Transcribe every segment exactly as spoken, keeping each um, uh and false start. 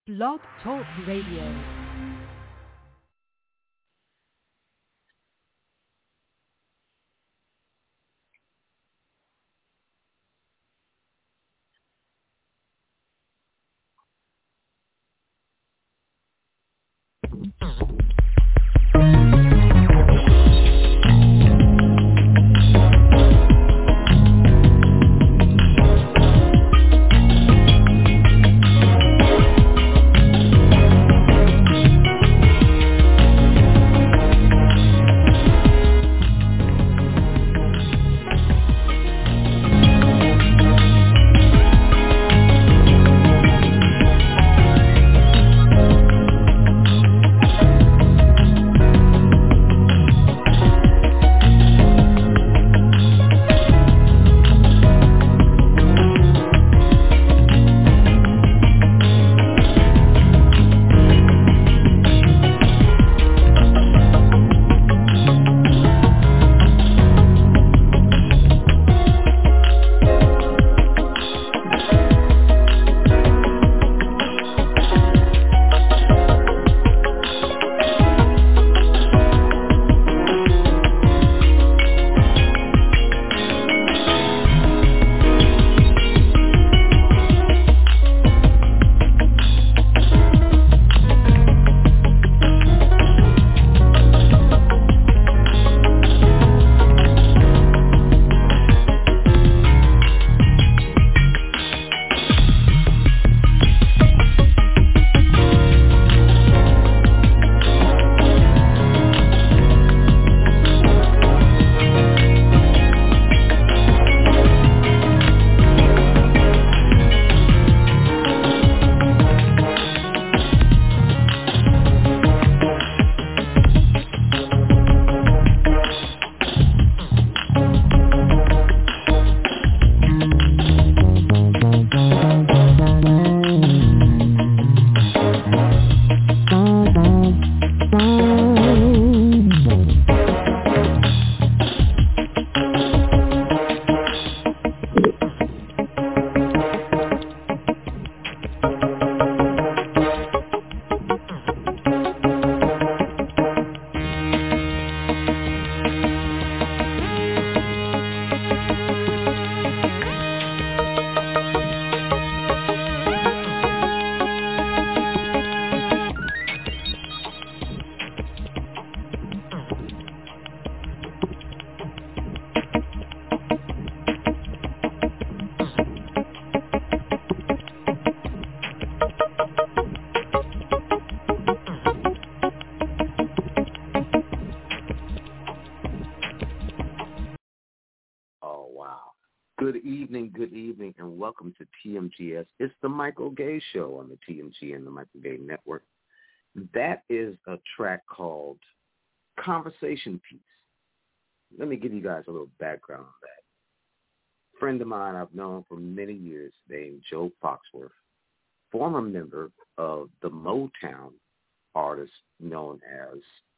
Blog Talk Radio. Welcome to T M G S. It's the Michael Gay Show on the T M G and the Michael Gay Network. That is a track called Conversation Piece. Let me give you guys a little background on that. A friend of mine I've known for many years named Joe Foxworth, former member of the Motown artist known as,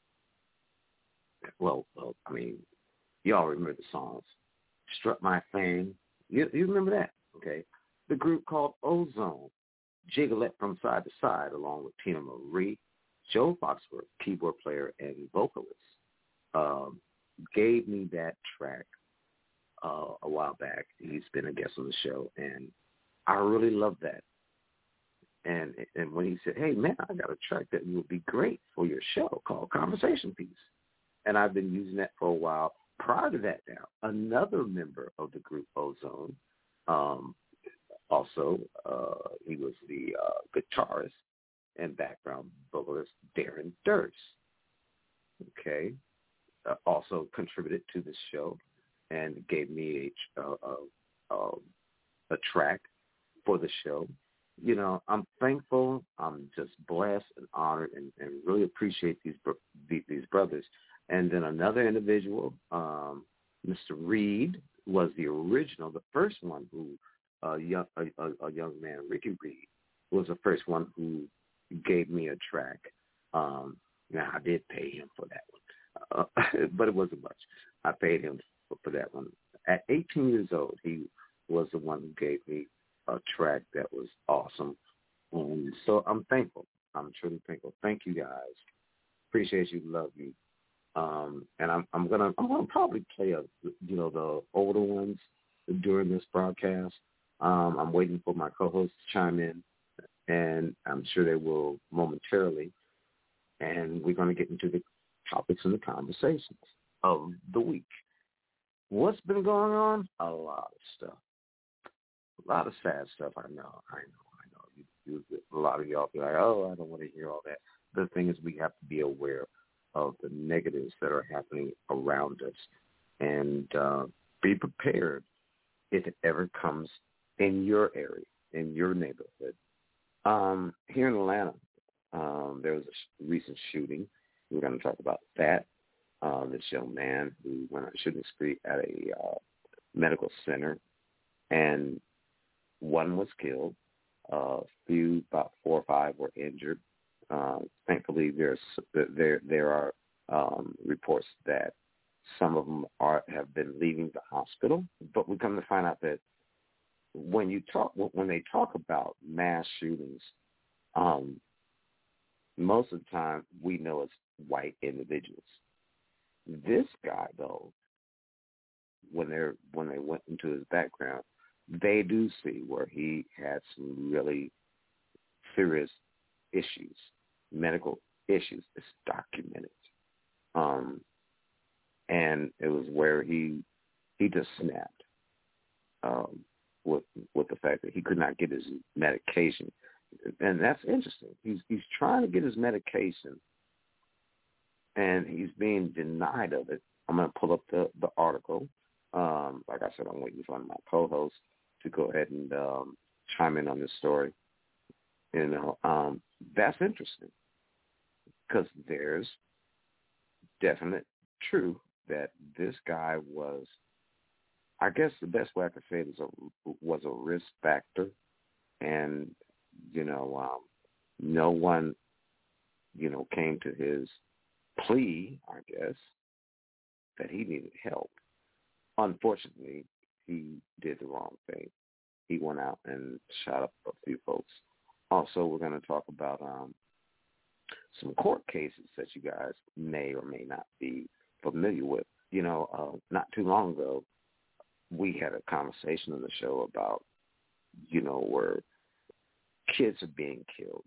well, well I mean, y'all remember the songs, Strut My Thing. You, you remember that? Okay. The group called Ozone, Jiggalette from Side to Side, along with Tina Marie, Joe Foxworth, keyboard player and vocalist, um, gave me that track uh, a while back. He's been a guest on the show, and I really love that. And and when he said, hey, man, I got a track that would be great for your show called Conversation Piece. And I've been using that for a while. Prior to that now, another member of the group Ozone, um, also, uh, he was the uh, guitarist and background vocalist, Darren Durst. Okay. Uh, also contributed to this show and gave me a, uh, uh, uh, a track for the show. You know, I'm thankful. I'm just blessed and honored and, and really appreciate these these brothers. And then another individual, um, Mister Reed, was the original, the first one who, uh, young, a, a, a young man, Ricky Reed, was the first one who gave me a track. Um, now, I did pay him for that one, uh, but it wasn't much. I paid him for, for that one. At eighteen years old, he was the one who gave me a track that was awesome. And so I'm thankful. I'm truly thankful. Thank you guys. Appreciate you. Love you. Um, and I'm I'm gonna I'm gonna probably play a you know the older ones during this broadcast. Um, I'm waiting for my co-hosts to chime in, and I'm sure they will momentarily. And we're going to get into the topics and the conversations of the week. What's been going on? A lot of stuff. A lot of sad stuff. I know. I know. I know. You, you, a lot of y'all be like, oh, I don't want to hear all that. The thing is, we have to be aware of the negatives that are happening around us, and uh, be prepared if it ever comes in your area, in your neighborhood. Um, here in Atlanta, um, there was a sh- recent shooting. We're going to talk about that. Uh, this young man who went on a shooting spree at a uh, medical center, and one was killed. A uh, few, about four or five, were injured. Uh, thankfully, there's there there are um, reports that some of them are have been leaving the hospital. But we come to find out that when you talk when they talk about mass shootings, um, most of the time we know it's white individuals. This guy, though, when they're when they went into his background, they do see where he had some really serious issues, medical issues. It's documented, um, and it was where he he just snapped um, with with the fact that he could not get his medication, and that's interesting. He's he's trying to get his medication, and he's being denied of it. I'm going to pull up the the article. Um, like I said, I'm waiting for one of my co-hosts to go ahead and um, chime in on this story. You know, um, that's interesting because there's definite truth that this guy was, I guess the best way I could say it is a, was a risk factor. And, you know, um, no one, you know, came to his plea, I guess, that he needed help. Unfortunately, he did the wrong thing. He went out and shot up a few folks. Also, we're going to talk about um, some court cases that you guys may or may not be familiar with. You know, uh, not too long ago, we had a conversation on the show about, you know, where kids are being killed.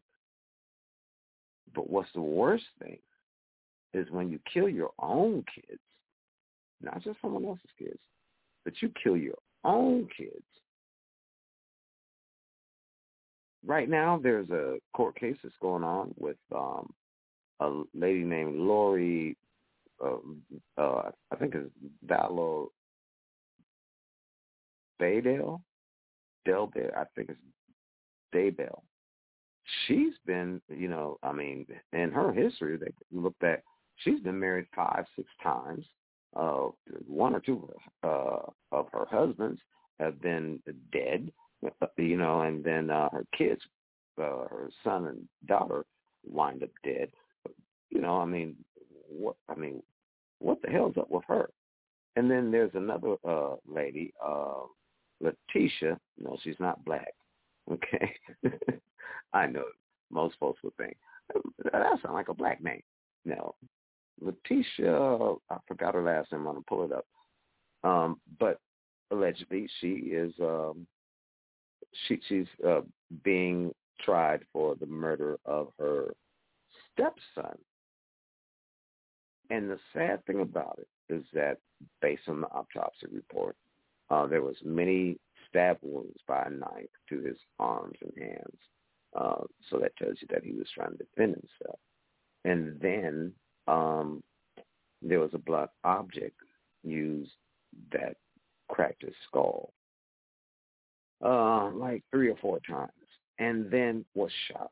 But what's the worst thing is when you kill your own kids, not just someone else's kids, but you kill your own kids. Right now, there's a court case that's going on with um, a lady named Lori, uh, uh, I think it's Vallow Daydale, Del, I think it's Daybell. She's been, you know, I mean, in her history, they looked at, she's been married five, six times. Uh, one or two uh, of her husbands have been dead, you know, and then uh, her kids, uh, her son and daughter, wind up dead. You know, I mean, what? I mean, what the hell's up with her? And then there's another uh, lady, uh, Letitia. No, she's not black. Okay, I know most folks would think that sounds like a black name. No, Letitia. I forgot her last name. I'm gonna pull it up. Um, but allegedly, she is um, she she's uh, being tried for the murder of her stepson. And the sad thing about it is that, based on the autopsy report, uh, there was many stab wounds by a knife to his arms and hands. Uh, so that tells you that he was trying to defend himself. And then um, there was a blunt object used that cracked his skull uh, like three or four times, and then was shot.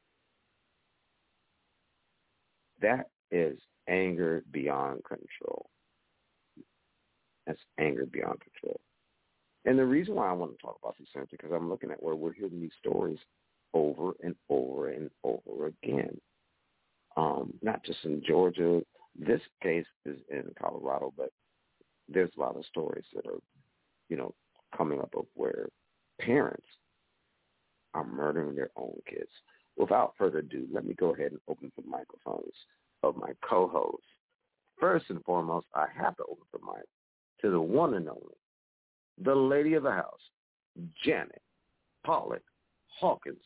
That is anger beyond control. That's anger beyond control. And the reason why I want to talk about these things is because I'm looking at where we're hearing these stories over and over and over again. Um, not just in Georgia. This case is in Colorado, but there's a lot of stories that are, you know, coming up of where parents are murdering their own kids. Without further ado, let me go ahead and open the microphones of my co-hosts. First and foremost, I have to open the mic to the one and only, the lady of the house, Janet Pollock Hawkins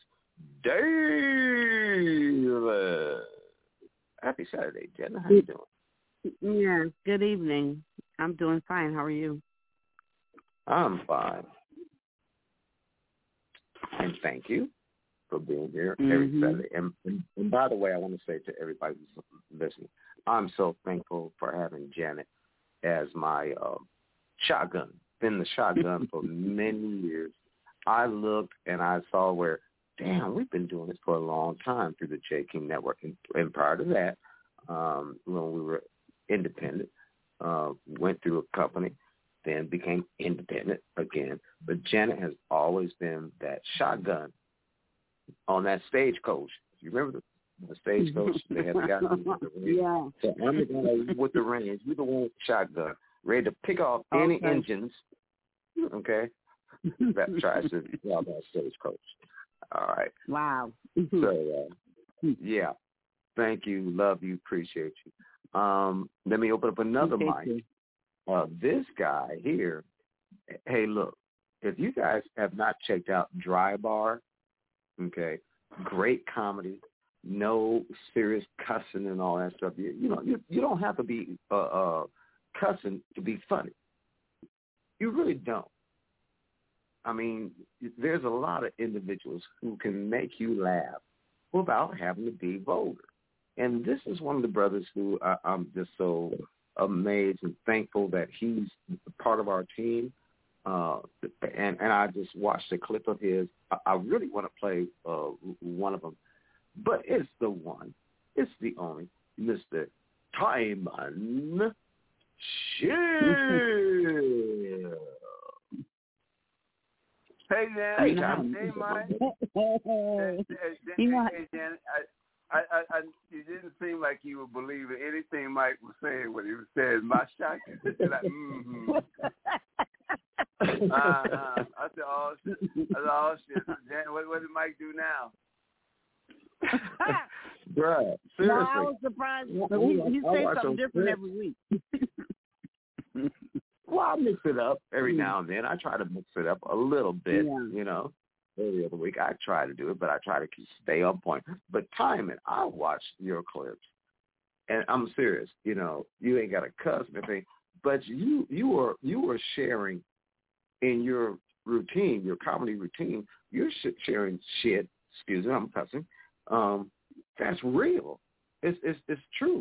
Davis. Happy Saturday, Janet. How you doing? Yeah, good evening. I'm doing fine. How are you? I'm fine. And thank you for being here every mm-hmm. Saturday. And, and, and by the way, I want to say to everybody who's listening, I'm so thankful for having Janet as my uh, shotgun. Been the shotgun for many years. I looked and I saw where, damn, we've been doing this for a long time through the J. King Network. And, and prior to that, um, when we were independent, uh, went through a company, then became independent again. But Janet has always been that shotgun on that stagecoach. You remember the, the stagecoach? They had the guy with the range. Yeah. So I'm the guy with the range. You're the one with the shotgun, ready to pick off Okay. any engines, okay, that tries to rob that stagecoach. All right. Wow. So, uh, yeah, thank you, love you, appreciate you. Um, let me open up another Thank mic. Uh, this guy here, hey, look, if you guys have not checked out Dry Bar, okay, great comedy, no serious cussing and all that stuff. You, you know, you, you don't have to be uh, uh, cussing to be funny. You really don't. I mean, there's a lot of individuals who can make you laugh without having to be vulgar. And this is one of the brothers who I, I'm just so amazed and thankful that he's part of our team. Uh, and, and I just watched a clip of his. I, I really want to play uh, one of them. But it's the one. It's the only Mister Timon Shield. Hey, Janet. Hey, Hey, Timon. Hey, Mike. You Hey, know- hey, Janet. I, I, I, you didn't seem like you were believing anything Mike was saying when he was saying my shotgun. You're like, mm-hmm. uh-huh. I said, oh, shit. I said, oh, shit. Janet, what, what did Mike do now? Bruh, seriously. No, I was surprised. But he, he I says watch something those different clips. every week. Well, I mix it up every Mm. now and then. I try to mix it up a little bit, Yeah. you know. Every other week I try to do it, but I try to keep, stay on point. But Timon, I watch your clips, and I'm serious. You know, you ain't got to cuss or anything, but you you were you were sharing in your routine, your comedy routine. You're sh- sharing shit. Excuse me, I'm cussing. Um, that's real. It's it's it's true.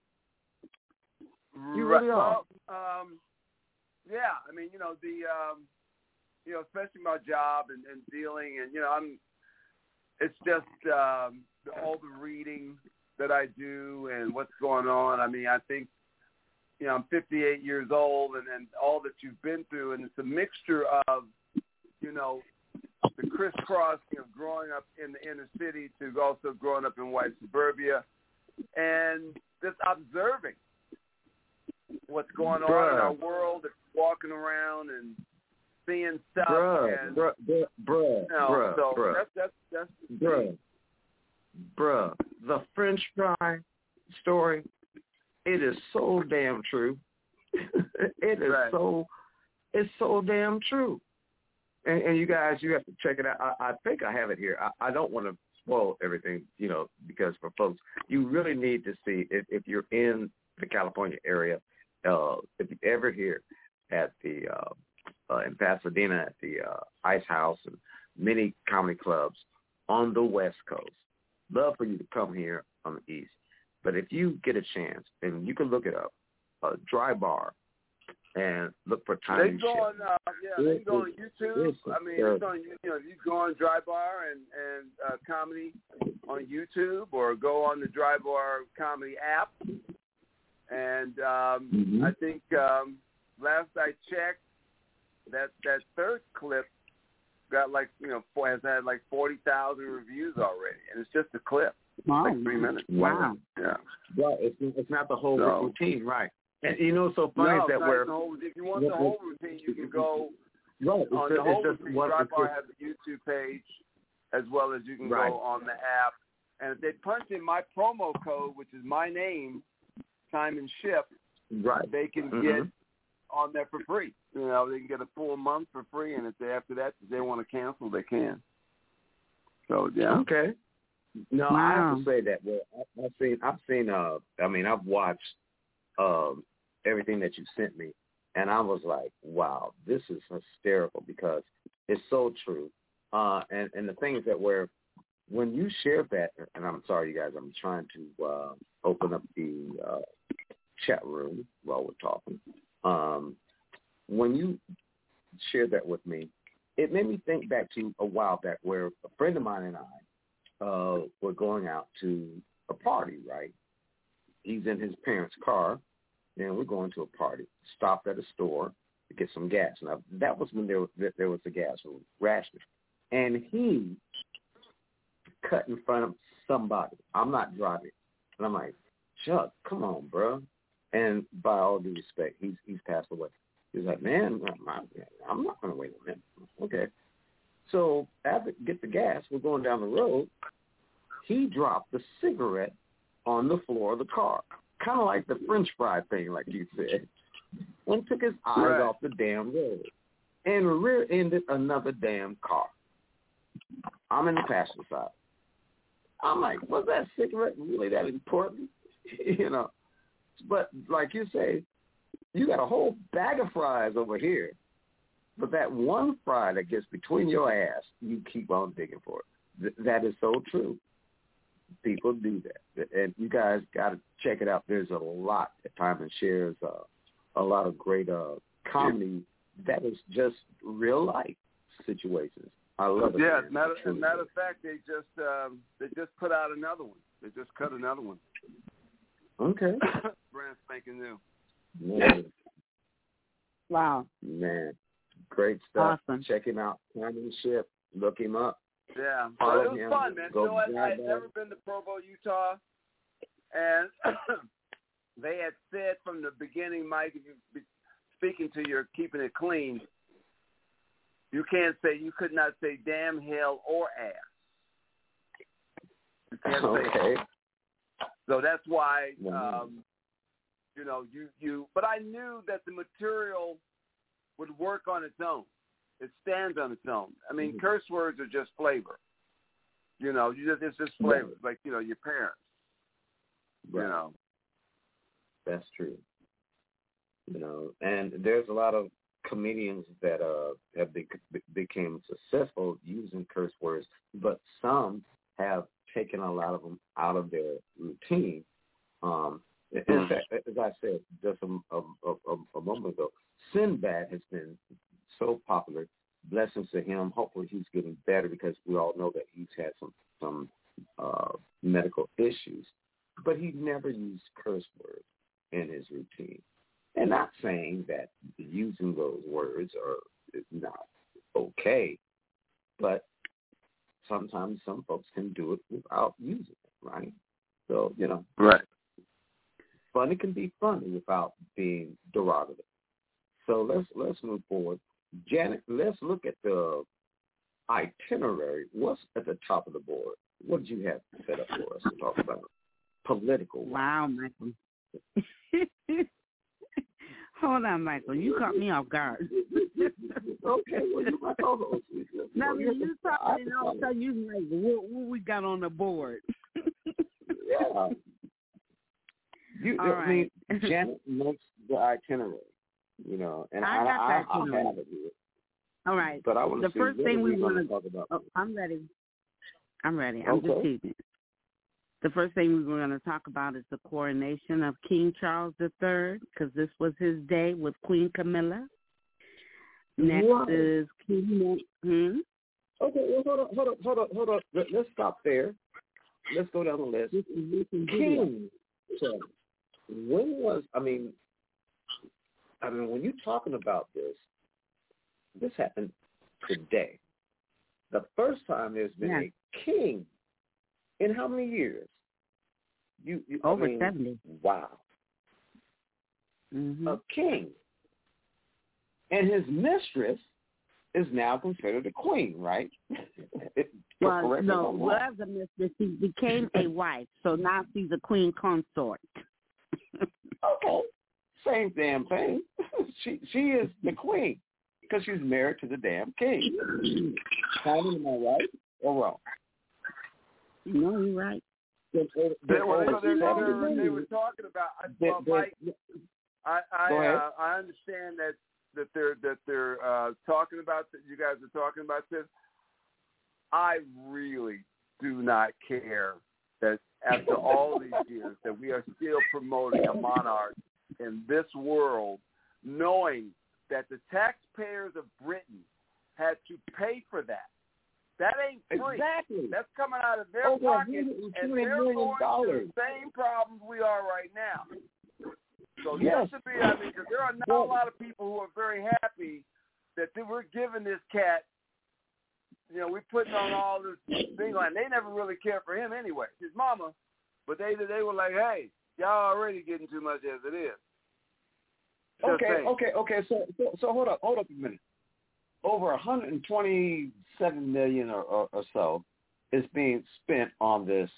You Right. really are. Well, um, yeah, I mean, you know, the, um, you know, especially my job and, and dealing, and, you know, I'm, it's just um, all the reading that I do and what's going on. I mean, I think, you know, I'm fifty-eight years old, and, and all that you've been through, and it's a mixture of, you know, the crisscrossing of growing up in the inner city to also growing up in white suburbia, and just observing what's going on Bruh. in our world, and walking around and seeing stuff. Bruh, and, bruh, bruh, bruh, you know, bruh, so bruh. that's that's that's the Bruh, thing. bruh, the French fry story, it is so damn true. It is Right. so, it's so damn true. And, and you guys, you have to check it out. I, I think I have it here. I, I don't want to spoil everything, you know, because for folks, you really need to see, if, if you're in the California area, uh, if you ever here at the, uh, uh, in Pasadena at the uh, Ice House and many comedy clubs on the West Coast. Love for you to come here on the East. But if you get a chance, and you can look it up, uh, Dry Bar, and look for They Timon go Shield. on, uh, yeah, they can go on YouTube. It's I mean, terrible. it's on, you know, you go on Dry Bar and and uh, comedy on YouTube, or go on the Dry Bar comedy app. And um, Mhm. I think um, last I checked, that that third clip got like, you know, four, has had like forty thousand reviews already, and it's just a clip, Wow. like three minutes. Wow. Yeah. Right, it's, it's not the whole So- routine, right? And you know, what's so funny No, is that it's not we're the whole, if you want the whole routine, you can go right. It's on just, the whole it's just routine. one. Dry It's Bar just, has a YouTube page, as well as you can right. go on the app. And if they punch in my promo code, which is my name, Time and Ship, right. they can mm-hmm. get on there for free. You know, they can get a full month for free, and if they after that if they want to cancel, they can. So yeah. Okay. No, wow. I have to say that. Well, I, I've seen, I've seen. Uh, I mean, I've watched um, everything that you sent me, and I was like, wow, this is hysterical because it's so true. Uh, and and the thing is that where when you share that, and I'm sorry, you guys, I'm trying to uh, open up the uh, chat room while we're talking. Um, when you shared that with me, it made me think back to a while back where a friend of mine and I uh, were going out to a party, right? He's in his parents' car, and we're going to a party. Stopped at a store to get some gas. Now, that was when there was, there was a gas ration. And he cut in front of somebody. I'm not driving. And I'm like, Chuck, come on, bro. And by all due respect, he's he's passed away. He's like, man, I'm not going to wait a minute. Okay. So after get the gas, we're going down the road. He dropped the cigarette on the floor of the car, kind of like the French fry thing, like you said, and took his eyes right. off the damn road and rear-ended another damn car. I'm in the passenger side. I'm like, was that cigarette really that important? you know, but like you say, you got a whole bag of fries over here, but that one fry that gets between your ass, you keep on digging for it. Th- that is so true. People do that, and you guys got to check it out. There's a lot that Time and shares, uh, a lot of great uh, comedy that is just real life situations. I love it. Yeah, matter, as a matter of fact, they just um, they just put out another one. They just cut another one. Okay. Brand spanking new. Man. Wow. Man, great stuff. Awesome. Check him out. Time and Ship. Look him up. Yeah, Follow but it was him. fun, man. Go You know what? I had down. never been to Provo, Utah, and they had said from the beginning, Mike, if you're speaking to your keeping it clean, you can't say, you could not say damn, hell, or ass. You can't okay. say that. So that's why, Wow. um, you know, you, you, but I knew that the material would work on its own. It stands on its own. I mean, mm-hmm. curse words are just flavor. You know, you just, it's just flavor, right. like, you know, your parents. Right. You know. That's true. You know, and there's a lot of comedians that uh, have be, became successful using curse words, but some have taken a lot of them out of their routine. Um, in fact, as I said just a, a, a, a moment ago, Sinbad has been so popular. Blessings to him. Hopefully he's getting better because we all know that he's had some some uh, medical issues. But he never used curse words in his routine. And not saying that using those words are not okay, but sometimes some folks can do it without using it, right? So, you know, right. Funny can be funny without being derogative. So let's let's move forward. Janet, let's look at the itinerary. What's at the top of the board? What did you have set up for us to talk about? Political. Wow, Michael. Hold on, Michael. You caught me off guard. Okay, well, you my co-host. Now, when you talking, and all of a sudden you like, what, what we got on the board? Yeah. You, all I right. mean, Janet makes the itinerary, you know, and I, I, got I, that I, I have it here. All right. But I want to the see first what thing we want to talk about. Oh, I'm ready. I'm ready. I'm okay. just teasing. The first thing we were going to talk about is the coronation of King Charles the Third, because this was his day with Queen Camilla. Next right. is King. Hmm? Okay, well, hold on, hold on, hold on, hold on. Let, let's stop there. Let's go down the list. King Charles. When was, I mean, I mean, when you're talking about this, this happened today. The first time there's been yeah. a king in how many years? You, you Over I mean, seventy. Wow. Mm-hmm. A king. And his mistress is now considered a queen, right? Well, no, was a mistress. She became a wife, so now she's a queen consort. Okay, same damn thing. she she is the queen because she's married to the damn king. Connie, am I right or wrong? No, you're right. They, they, they, they, were, they were talking about. Well, Mike, I I, uh, I understand that, that they're that they're uh, talking about that. You guys are talking about this. I really do not care that after all these years that we are still promoting a monarch in this world, knowing that the taxpayers of Britain had to pay for that. That ain't free. Exactly. That's coming out of their Over pocket, and they're going dollars. through the same problems we are right now. So yes, just to be, I mean, because there are not well, a lot of people who are very happy that they we're giving this cat, you know, we're putting on all this thing on. They never really care for him anyway, his mama, but they they were like, hey, y'all already getting too much as it is. Just okay, saying. okay, okay. So, so, so hold up, hold up a minute. Over one hundred twenty-seven million or, or, or so is being spent on this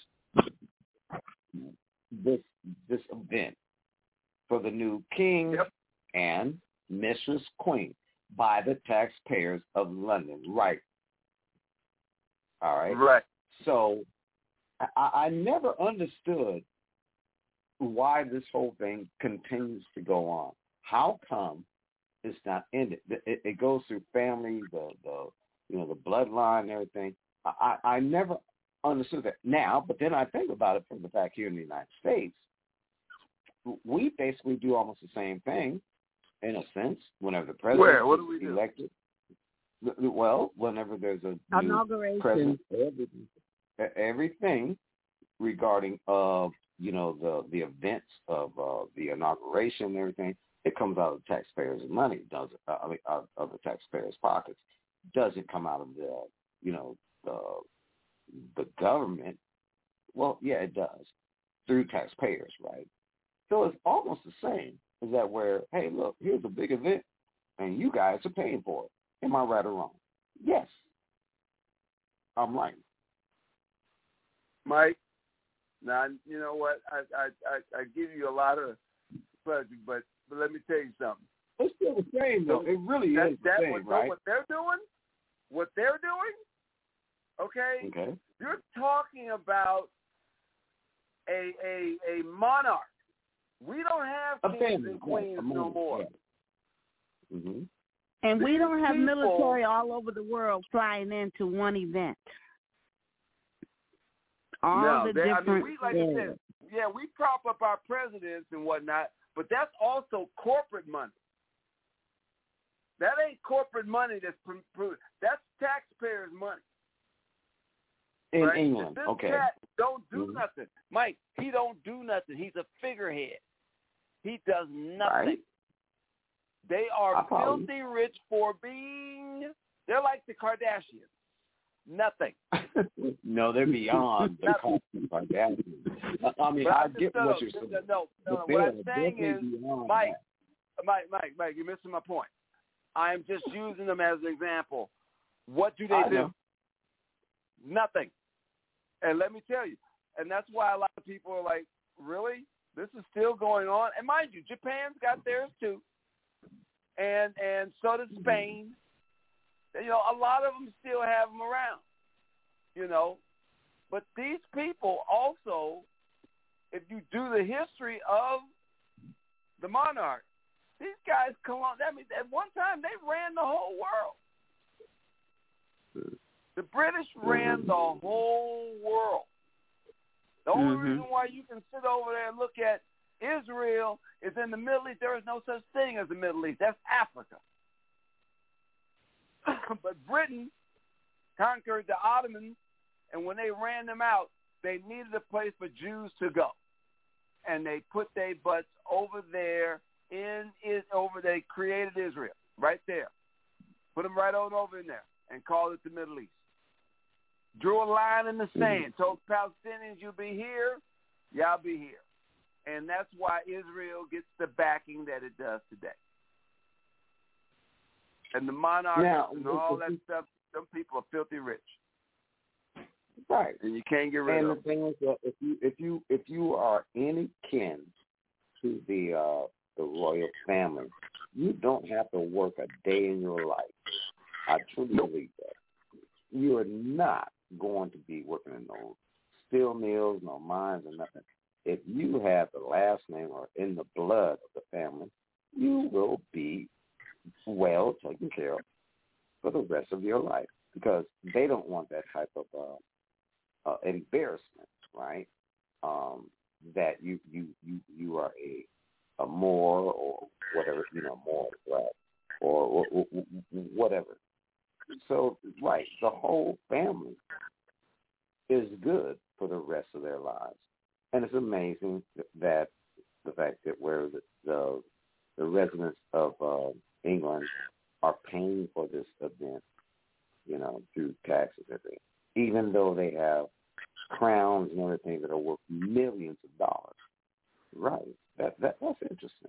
this this event for the new king yep. and Mistress Queen by the taxpayers of London, right? All right. Right. So I, I never understood why this whole thing continues to go on. How come it's not ended? It, it goes through family, the, the you know, the bloodline and everything. I, I never understood that now, but then I think about it from the fact here in the United States, we basically do almost the same thing in a sense whenever the president Where? What do we is do? elected. Well, whenever there's a inauguration, president, everything, everything regarding uh, you know, the the events of uh, the inauguration and everything, it comes out of the taxpayers' money, does it? Uh, I mean, out of the taxpayers' pockets. Doesn't come out of the, you know, the the government. Well, yeah, it does through taxpayers, right? So it's almost the same. Is that where, hey, look, here's a big event, and you guys are paying for it. Am I right or wrong? Yes, I'm right. Mike, now you know what? I I I, I give you a lot of pleasure, but but let me tell you something. It's still the same, though. It really that, is the that, same, what, right? What they're doing, what they're doing, okay? Okay. You're talking about a a a monarch. We don't have a kings family, and queens yeah, no more. Yeah. Mm-hmm. And we These don't have people, military all over the world flying into one event. All no, the they, different. I mean, we like I said, yeah, we prop up our presidents and whatnot, but that's also corporate money. That ain't corporate money. That's that's taxpayers' money. In right? England, this okay. cat don't do mm-hmm. nothing, Mike. He don't do nothing. He's a figurehead. He does nothing. Right. They are I filthy rich for being. They're like the Kardashians. Nothing. No, they're beyond the Kardashians. I mean, I get no, what no, you're saying. No, no, no. What I'm saying is, Mike, Mike, Mike, Mike, you're missing my point. I'm just using them as an example. What do they I do? know. Nothing. And let me tell you, and that's why a lot of people are like, really? This is still going on? And mind you, Japan's got theirs too. And and so does Spain. You know, a lot of them still have them around, you know. But these people also, if you do the history of the monarch, these guys come on. That means at one time they ran the whole world. The British ran mm-hmm. the whole world. The only mm-hmm. reason why you can sit over there and look at Israel is in the Middle East. There is no such thing as the Middle East. That's Africa. But Britain conquered the Ottomans, and when they ran them out, they needed a place for Jews to go. And they put their butts over there in is over. They created Israel right there. Put them right on over in there and called it the Middle East. Drew a line in the sand. Told the Palestinians, you'll be here, y'all be here. And that's why Israel gets the backing that it does today. And the monarchs now, and all that stuff, some people are filthy rich. Right. And you can't get rid and of the thing is that if you if you if you are any kin to the uh, the royal family, you don't have to work a day in your life. I truly believe that. You are not going to be working in no steel mills, no mines, or nothing. If you have the last name or in the blood of the family, you will be well taken care of for the rest of your life, because they don't want that type of uh, uh, embarrassment, right? Um, that you you you you are a a Moor or whatever, you know, Moor, right? Or, or, or whatever. So, right, the whole family is good for the rest of their lives, and it's amazing that the fact that where the the, the residents of uh, England are paying for this event, you know, through taxes and everything, even though they have crowns and everything that are worth millions of dollars. Right. That, that that's interesting.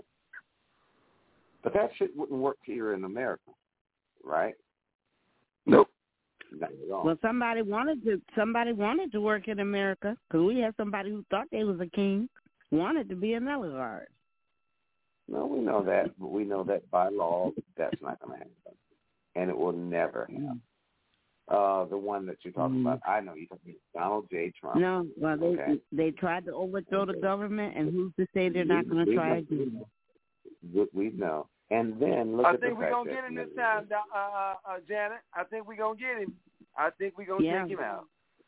But that shit wouldn't work here in America, right? Nope. Not at all. Well, somebody wanted to. Somebody wanted to work in America, because we had somebody who thought they was a king, wanted to be an Ellegard. No, we know that, but we know that by law that's not going to happen, and it will never happen. Uh, the one that you're talking mm. about, I know you're talking about Donald J. Trump. No, well, they okay. they tried to overthrow okay. the government, and who's to say they're not going to try again? We, we know. And then look I at the think we're fact going to that get him this time, uh, uh, uh, Janet. I think we're going to get him. I think we're going to yeah. take him out.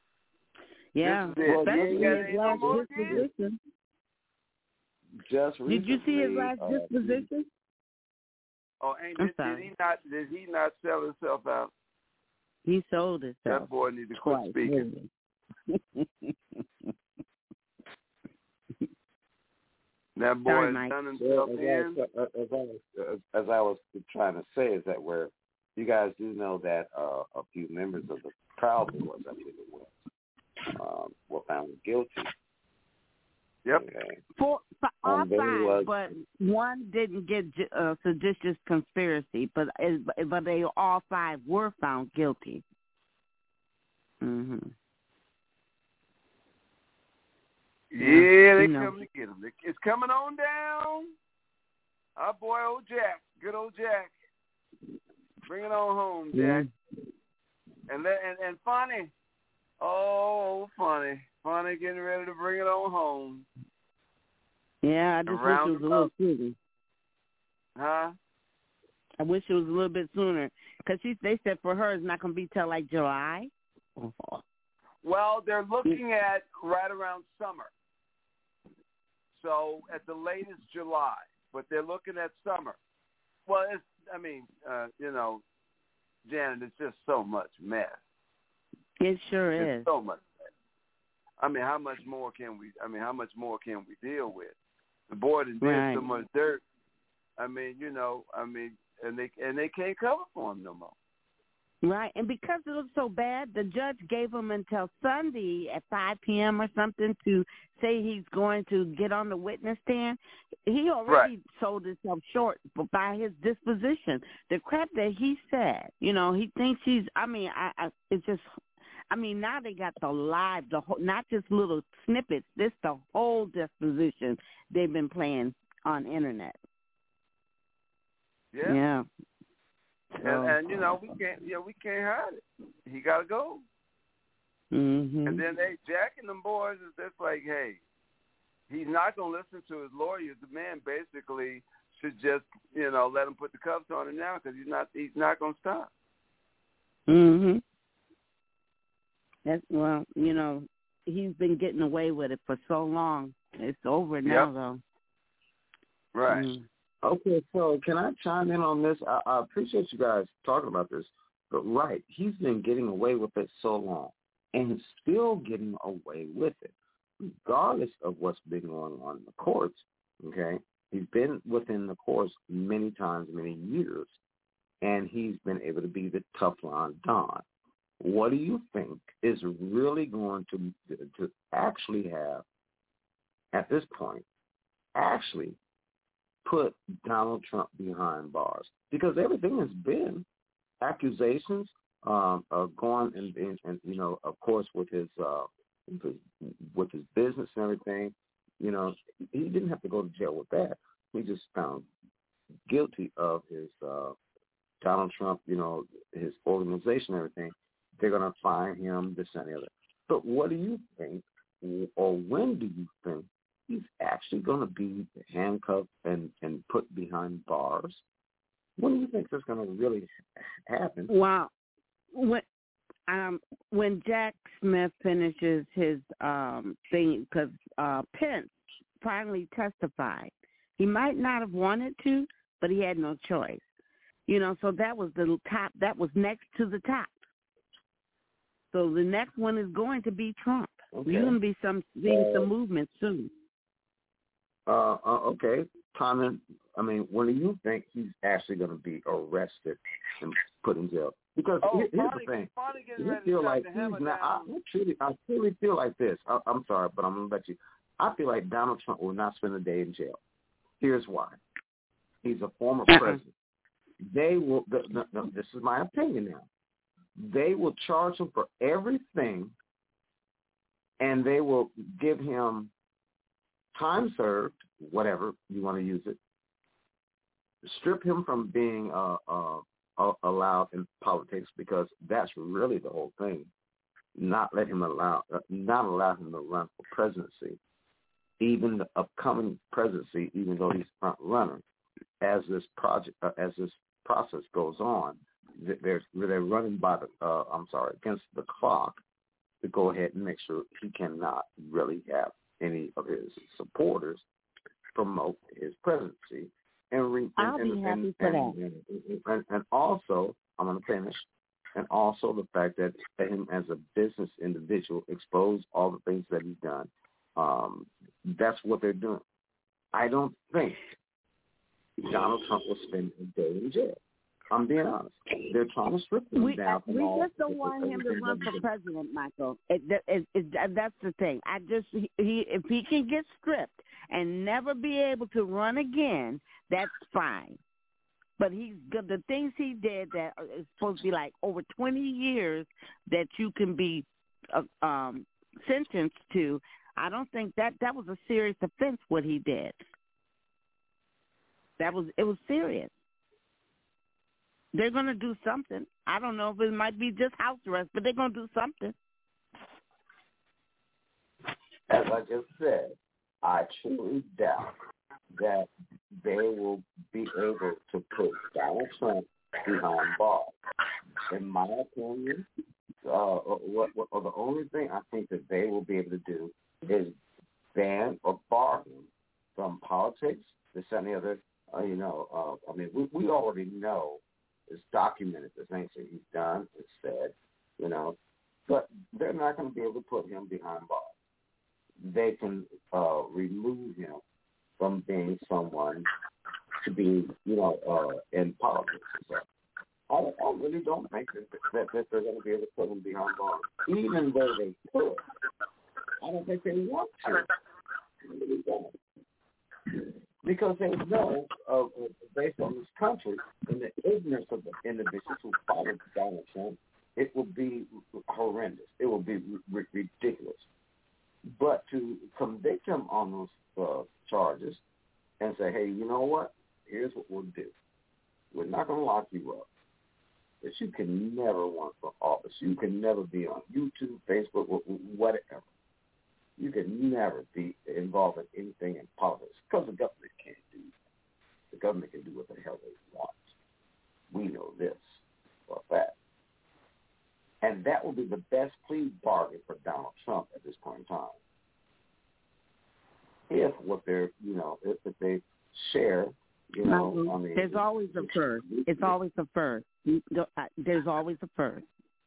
Yeah, well, especially yeah, his last no disposition. Just recently, did you see his last uh, disposition? Oh, ain't I'm did, sorry. did he not? Did he not sell himself out? He sold himself. That boy needs to quit twice, speaking. That boy Sorry, has Mike. done himself as, in. I, as, I was, as I was trying to say is that where you guys do know that uh, a few members of the Proud Boys, I believe it was, um, were found guilty. Yep. Okay. For, for all And there five, was- but one didn't get uh, seditious conspiracy, but but they all five were found guilty. Mhm. Yeah, they you know. coming to get him. It's coming on down. Our boy, old Jack, good old Jack. Bring it on home, Jack. Yeah. And let and and funny, oh funny, funny, getting ready to bring it on home. Yeah, I just wish it was a little sooner. Huh? I wish it was a little bit sooner, because she they said for her it's not going to be till like July. Well, they're looking at right around summer. So at the latest July, but they're looking at summer. Well, it's, I mean, uh, you know, Janet, it's just so much mess. It sure it's is. so much mess. I mean, how much more can we, I mean, how much more can we deal with? The board has did right. so much dirt. I mean, you know, I mean, and they and they can't cover for him no more. Right, and because it was so bad, the judge gave him until Sunday at five p.m. or something to say he's going to get on the witness stand. He already right. sold himself short by his disposition. The crap that he said, you know, he thinks he's, I mean, I, I it's just, I mean, now they got the live, the whole, not just little snippets, this the whole disposition they've been playing on internet. Yeah. Yeah. And, and you know we can't, yeah, we can't hide it. He got to go. Mm-hmm. And then they Jack and them boys is just like, hey, he's not gonna listen to his lawyers. The man basically should just, you know, let him put the cuffs on him now because he's not, he's not gonna stop. Mhm. That's well, you know, he's been getting away with it for so long. It's over now, yep. though. Right. Mm. Okay, so can I chime in on this? I, I appreciate you guys talking about this, but right, he's been getting away with it so long, and he's still getting away with it, regardless of what's been going on in the courts. Okay, he's been within the courts many times, many years, and he's been able to be the Teflon Don. What do you think is really going to to actually have, at this point, actually put Donald Trump behind bars? Because everything has been accusations um, uh, going and, and, and, you know, of course, with his, uh, with his business and everything, you know, he didn't have to go to jail with that. He just found guilty of his uh, Donald Trump, you know, his organization and everything. They're going to fine him, this and the other. But what do you think, or when do you think he's actually going to be handcuffed and, and put behind bars? When do you think that's going to really happen? Wow. When, um, when Jack Smith finishes his um, thing, because uh, Pence finally testified. He might not have wanted to, but he had no choice. You know, so that was the top. That was next to the top. So the next one is going to be Trump. Okay. You're going to be some seeing uh, some movement soon. Uh, uh, okay, Tommy. I mean, when do you think he's actually going to be arrested and put in jail? Because oh, here, here's Bonnie, the thing. Bonnie You feel like he's not. I, I truly, I truly feel like this. I, I'm sorry, but I'm going to let you. I feel like Donald Trump will not spend a day in jail. Here's why. He's a former Uh-uh. president. They will. The, the, the, this is my opinion now. They will charge him for everything, and they will give him time served, whatever you want to use it, strip him from being uh, uh, allowed in politics, because that's really the whole thing. Not let him allow, uh, not allow him to run for presidency, even the upcoming presidency, even though he's front runner. As this project, uh, as this process goes on, they're they're running by the, uh, I'm sorry, against the clock to go ahead and make sure he cannot really have any of his supporters promote his presidency. And, re- I'll and, be and, happy and, for and, that. and, and, and also, I'm going to finish, and also the fact that him as a business individual expose all the things that he's done. Um, that's what they're doing. I don't think Donald Trump will spend a day in jail. I'm being honest. They're trying to strip him We, down. we just don't want him to run for president, Michael. It, it, it, it, that's the thing. I just he, if he can get stripped and never be able to run again, that's fine. But he's good. The things he did that is supposed to be like over twenty years that you can be uh, um, sentenced to. I don't think that that was a serious offense. What he did. That was it was serious. They're going to do something. I don't know if it might be just house arrest, but they're going to do something. As I just said, I truly doubt that they will be able to put Donald Trump behind bars. In my opinion, uh, what, what, or the only thing I think that they will be able to do is ban or bar him from politics, this and the other. Uh, you know, uh, I mean, we, we already know. It's documented, the things that he's done, it's said, you know, but they're not going to be able to put him behind bars. They can uh, remove him from being someone to be, you know, uh, in politics. So I, I really don't think that, that, that they're going to be able to put him behind bars, even though they could. I don't think they want to. I really don't. Because they know, uh, based on this country and the ignorance of the individuals who followed Donald Trump, it will be horrendous. It will be r- ridiculous. But to convict him on those uh, charges and say, hey, you know what? Here's what we'll do. We're not going to lock you up. But you can never run for office. You can never be on YouTube, Facebook, whatever. You can never be involved in anything in politics because the government can't do that. The government can do what the hell they want. We know this for a fact. And that will be the best plea bargain for Donald Trump at this point in time. If what they're, you know, if, if they share, you know, I mean. There's always a first. It's always a first. There's always a first.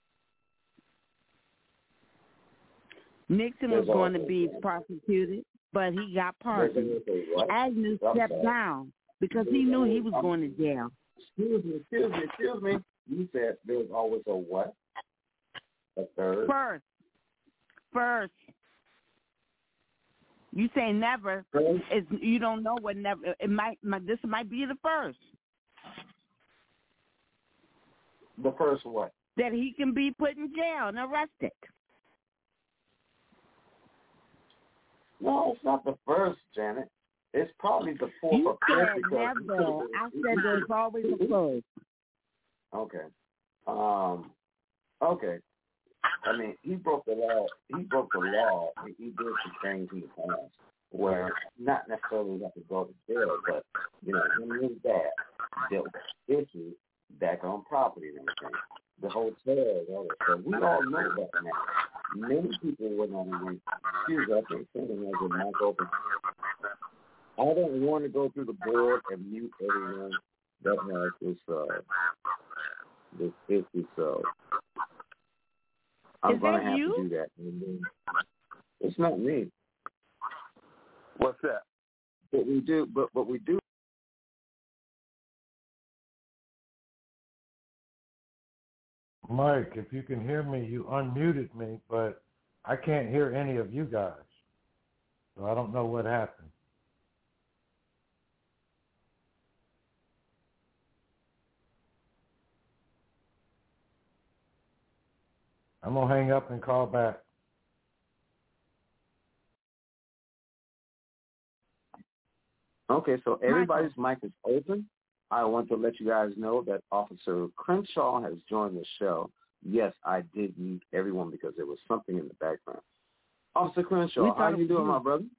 Nixon was going to be prosecuted, but he got pardoned. Agnew stepped down because he knew he was going to jail. Excuse me, excuse me, excuse me. You said there's always a what? A third? First. First. You say never. It's, you don't know what never. It might, might. This might be the first. The first what? That he can be put in jail and arrested. No, it's not the first, Janet. It's probably the fourth You or fifth. said never. I said there's always a first. Okay. Um. Okay. I mean, he broke the law. He broke the law. He, he did some things in the past where not necessarily have to go to jail, but you know, him and his dad dealt with issues back on property and everything. The hotel and all that stuff. We all know that now. Many people were not even. Excuse me, I think something has a mic open. I don't want to go through the board and mute everyone that has this uh this issue, so I'm Is gonna that have you? to do that. And then, it's not me. What's that? But we do. But but we do. Mike, if you can hear me, you unmuted me, but I can't hear any of you guys. So I don't know what happened. I'm going to hang up and call back. Okay, so everybody's mic is open. I want to let you guys know that Officer Crenshaw has joined the show. Yes, I did mute everyone because there was something in the background. Officer Crenshaw, how you doing, my brother?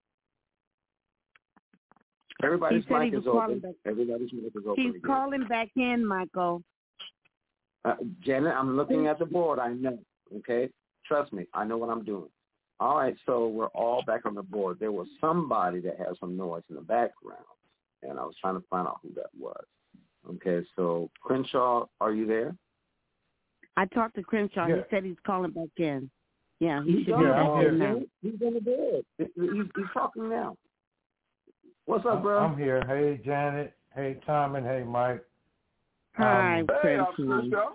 Everybody's mic is open. Everybody's mic is open. He's again. calling back in, Michael. Uh, Janet, I'm looking at the board. I know. Okay? Trust me. I know what I'm doing. All right, so we're all back on the board. There was somebody that had some noise in the background, and I was trying to find out who that was. Okay, so Crenshaw, are you there? I talked to Crenshaw. Yeah. He said he's calling back in. Yeah, he He's should on be Yeah, back I'm in here. now. He's on the board. He's, he's talking now. What's up, I'm, bro? I'm here. Hey, Janet. Hey, Tom, and hey, Mike. Hi, Um, Hey, Crenshaw. I'm Crenshaw.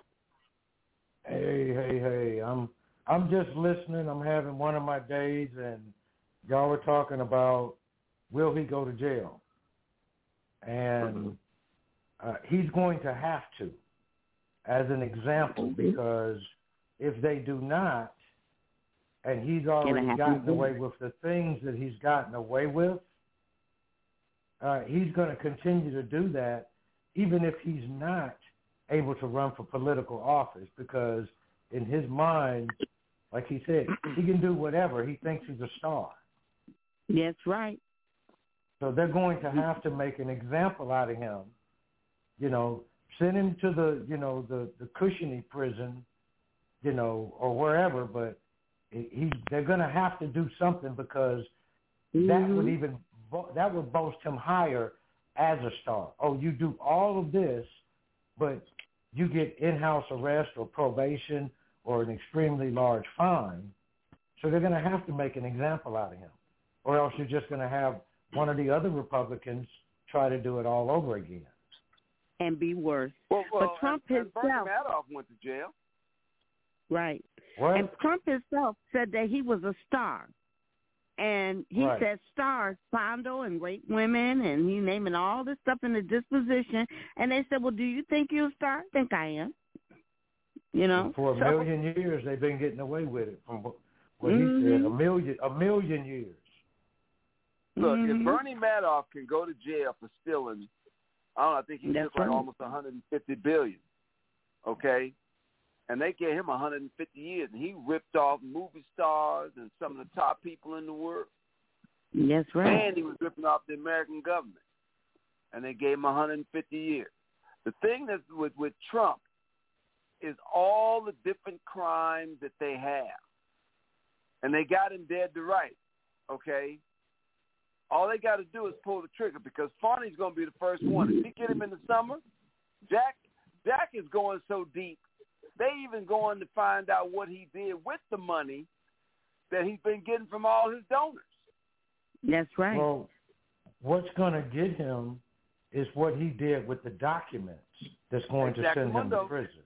Hey, hey, hey. I'm I'm just listening. I'm having one of my days, and y'all were talking about will he go to jail? And uh, he's going to have to, as an example, because if they do not, and he's already gotten away with the things that he's gotten away with, uh, he's going to continue to do that, even if he's not able to run for political office, because in his mind, like he said, he can do whatever. He thinks he's a star. That's right. So they're going to have to make an example out of him. You know, send him to the, you know, the, the cushiony prison, you know, or wherever, but he, they're going to have to do something because mm-hmm. that would even, that would boast him higher as a star. Oh, you do all of this, but you get in-house arrest or probation or an extremely large fine. So they're going to have to make an example out of him, or else you're just going to have one of the other Republicans try to do it all over again. And be worse. Well, well, but Trump and, himself, and Bernie Madoff went to jail. Right. What? And Trump himself said that he was a star. And he right. said stars fondle and rape women, and he naming all this stuff in the disposition. And they said, well, do you think you're a star? I think I am. You know? For a so, million years, they've been getting away with it. From what mm-hmm. he said, a million, a million years. Look, mm-hmm. if Bernie Madoff can go to jail for stealing, I don't know, I think he That's took like right. almost one hundred fifty billion dollars, okay? And they gave him one hundred fifty years, and he ripped off movie stars and some of the top people in the world. That's right. And he was ripping off the American government, and they gave him one hundred fifty years. The thing that's with, with Trump is all the different crimes that they have, and they got him dead to rights, okay? All they got to do is pull the trigger because Farney's going to be the first one. If he get him in the summer, Jack Jack is going so deep, they even going to find out what he did with the money that he's been getting from all his donors. That's right. Well, what's going to get him is what he did with the documents that's going exactly. to send him to prison.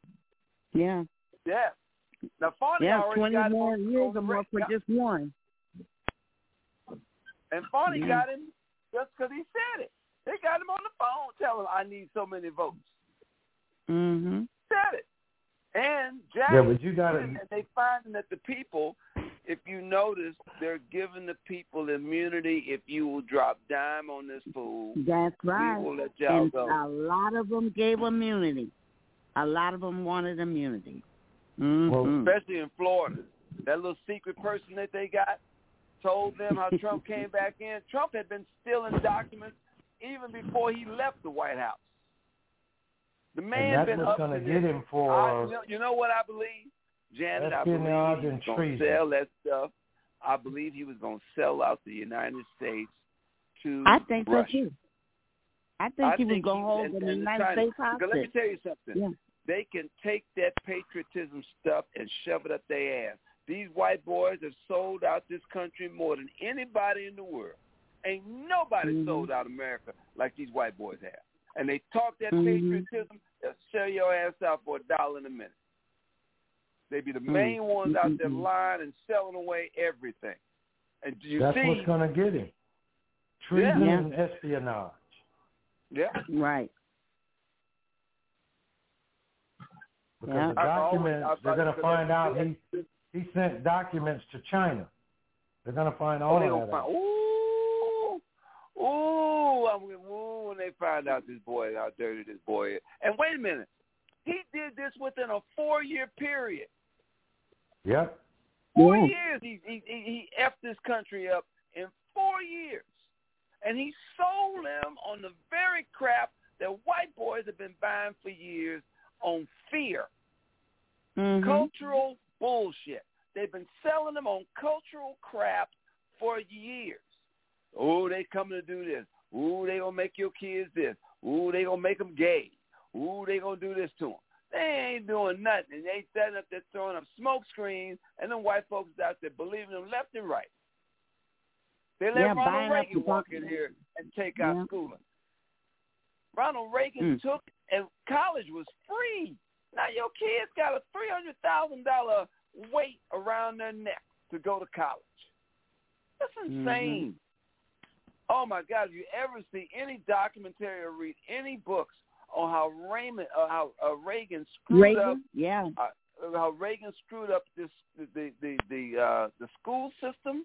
Yeah. Yeah. Now, Farney yeah, already twenty got more on, years on or more for yeah. just one. And Farney Yeah. got him just because he said it. They got him on the phone telling him, I need so many votes. Mm-hmm. Said it. And Jack, Yeah, but you gotta. and they finding that the people, if you notice, they're giving the people immunity if you will drop dime on this fool. That's right. We will let y'all and go. a lot of them gave immunity. A lot of them wanted immunity. Mm-hmm. Well, Especially in Florida. That little secret person that they got told them how Trump came back in. Trump had been stealing documents even before he left the White House. The man and that's been what's up going to to get this. him for I, you, know, you know what I believe, Janet? I believe espionage he was and going to treason. sell that stuff. I believe he was going to sell out the United States to I think Russia. so too. I think I he was think going to he- hold and- the and United China- States Because let me hostage. tell you something. Yeah. They can take that patriotism stuff and shove it up their ass. These white boys have sold out this country more than anybody in the world. Ain't nobody Mhm. sold out America like these white boys have. And they talk that Mhm. patriotism, they'll sell your ass out for a dollar in a minute. They be the Mhm. main ones out there Mhm. lying and selling away everything. And do you That's see? what's going to get him. Treason Yeah. and espionage. Yeah. Right. Because Yeah. the I've always- documents, I've- they're going I've- to find out I've- he he sent documents to China. They're going to find all Oh, they of gonna that find, out. ooh, ooh, I'm gonna, ooh, when they find out this boy, how dirty this boy is. And wait a minute, he did this within a four-year period. Yep. Four Yeah. years, he he he, he effed this country up in four years, and he sold them on the very crap that white boys have been buying for years on fear, Mm-hmm. cultural bullshit. They've been selling them on cultural crap for years. Oh, they coming to do this. Ooh, they gonna make your kids this. Ooh, they gonna make them gay. Ooh, they gonna do this to them. They ain't doing nothing. They standing up there throwing up smoke screens, and them white folks out there believing them left and right. They let Yeah, buying Ronald up Reagan the walk doc- in here and take Yeah. out schooling. Ronald Reagan Mm. took, and college was free. Now your kids got a three hundred thousand dollars weight around their neck to go to college. That's insane. Mm-hmm. Oh, my God. If you ever see any documentary or read any books on how Raymond, uh, how uh, Reagan screwed Reagan? up, Yeah. uh, how Reagan screwed up this the the the uh, the school system,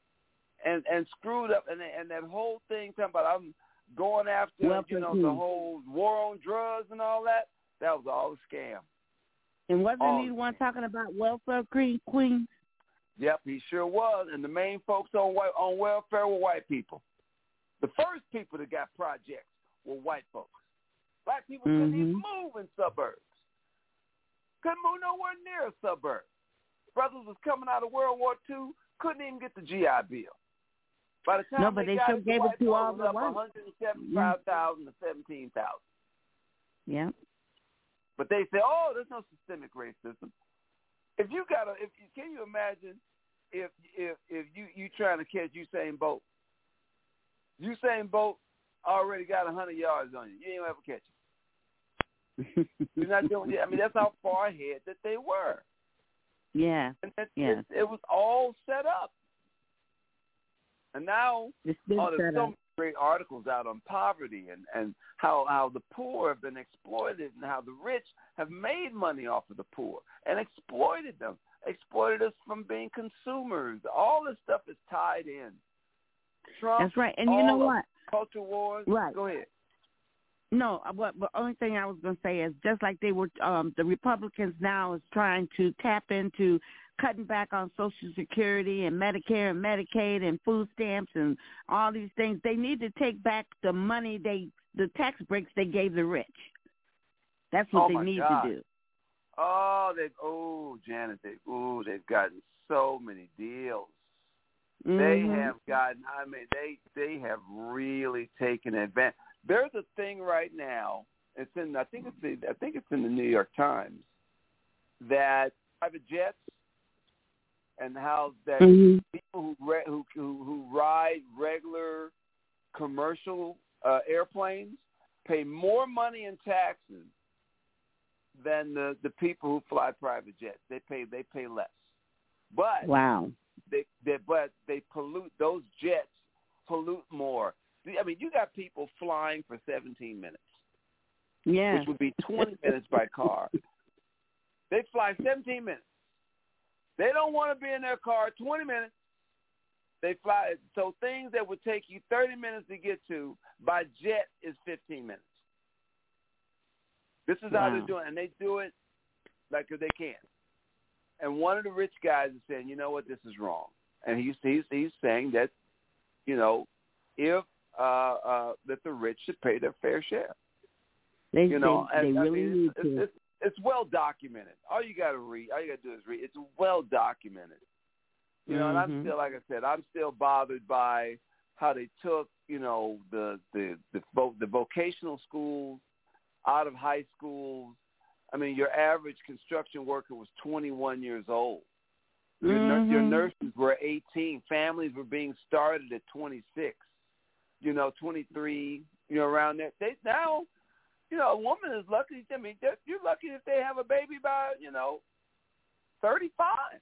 and and screwed up, and and that whole thing talking about I'm going after Welfare you know queen. the whole war on drugs and all that. That was all a scam. And wasn't All he the the one talking about welfare queen? queen? Yep, he sure was. And the main folks on white, on welfare were white people. The first people that got projects were white folks. Black people couldn't Mm-hmm. even move in suburbs. Couldn't move nowhere near a suburb. Brothers was coming out of World War Two, couldn't even get the G I Bill. By the time No, but they, they got still it, gave the it white to folks all was the up whites. one hundred seventy-five thousand to seventeen thousand. Yeah. But they say, oh, there's no systemic racism. If you got to, if can you imagine if if if you you trying to catch Usain Bolt? Usain Bolt already got a hundred yards on you. You ain't gonna ever catch him. You're not doing it. I mean, that's how far ahead that they were. Yeah. And it, Yeah. it, it was all set up. And now, It's been oh, there's set so up. many great articles out on poverty and, and how, how the poor have been exploited and how the rich have made money off of the poor and exploited them, exploited us from being consumers. All this stuff is tied in. Trump, That's right. And you all know of what? Culture wars. Right. Go ahead. No, what the only thing I was going to say is just like they were, um, the Republicans now is trying to tap into cutting back on Social Security and Medicare and Medicaid and food stamps and all these things. They need to take back the money they, the tax breaks they gave the rich. That's what Oh, they my need God. to do. Oh, they've, oh, Janet, they, oh, they've gotten so many deals. Mm-hmm. They have gotten, I mean, they they have really taken advantage. There's a thing right now. It's in, I think it's, the, I think it's in the New York Times that private jets and how that Mm-hmm. people who re, who, who who ride regular commercial uh, airplanes pay more money in taxes than the the people who fly private jets. They pay they pay less, but Wow. They, they, but they pollute. Those jets pollute more. I mean, you got people flying for seventeen minutes, yeah, which would be twenty minutes by car. They fly seventeen minutes. They don't want to be in their car twenty minutes. They fly. So things that would take you thirty minutes to get to by jet is fifteen minutes. This is wow. how they're doing it, and they do it like they can. And one of the rich guys is saying, you know what, this is wrong. And he's he's, he's saying that, you know, if uh, uh, that the rich should pay their fair share. They, you know, they, and, they I really mean, need it's, to. It's, it's well documented. All you got to read, all you got to do is read. It's well documented. You know, mm-hmm. and I'm still, like I said, I'm still bothered by how they took, you know, the the the, the vocational schools out of high schools. I mean, your average construction worker was twenty-one years old. Your, mm-hmm. your nurses were eighteen. Families were being started at twenty-six. You know, twenty-three. You know, around there. They now, you know, a woman is lucky. I mean, you're lucky if they have a baby by, you know, thirty-five.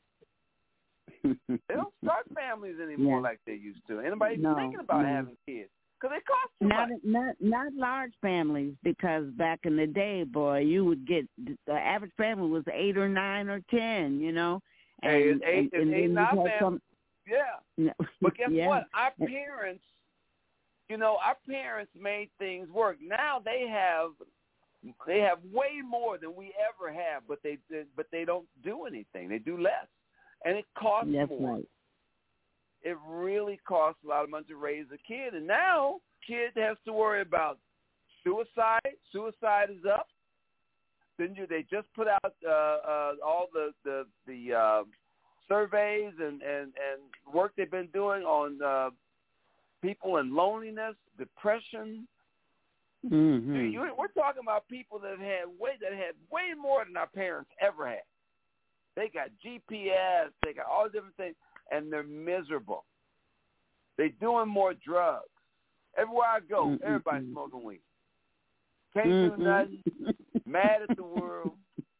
They don't start families anymore yeah. like they used to. Anybody no, thinking about no. having kids? Because they cost too not, much. Not not large families, because back in the day, boy, you would get the average family was eight or nine or ten, you know. And, hey, it's eight, and, it's and eight, nine families. some, yeah. But guess yeah. what? Our parents, you know, our parents made things work. Now they have they have way more than we ever have, but they but they don't do anything. They do less, and it costs That's more. Right. It really costs a lot of money to raise a kid, and now kids have to worry about suicide. Suicide is up. Then you, they just put out uh, uh, all the the, the uh, surveys and, and, and work they've been doing on uh, people in loneliness, depression. Mm-hmm. Dude, you, we're talking about people that have had way that had way more than our parents ever had. They got G P S, they got all different things, and they're miserable. They're doing more drugs. Everywhere I go, mm-hmm. everybody's smoking weed. Can't mm-hmm. do nothing. Mad at the world.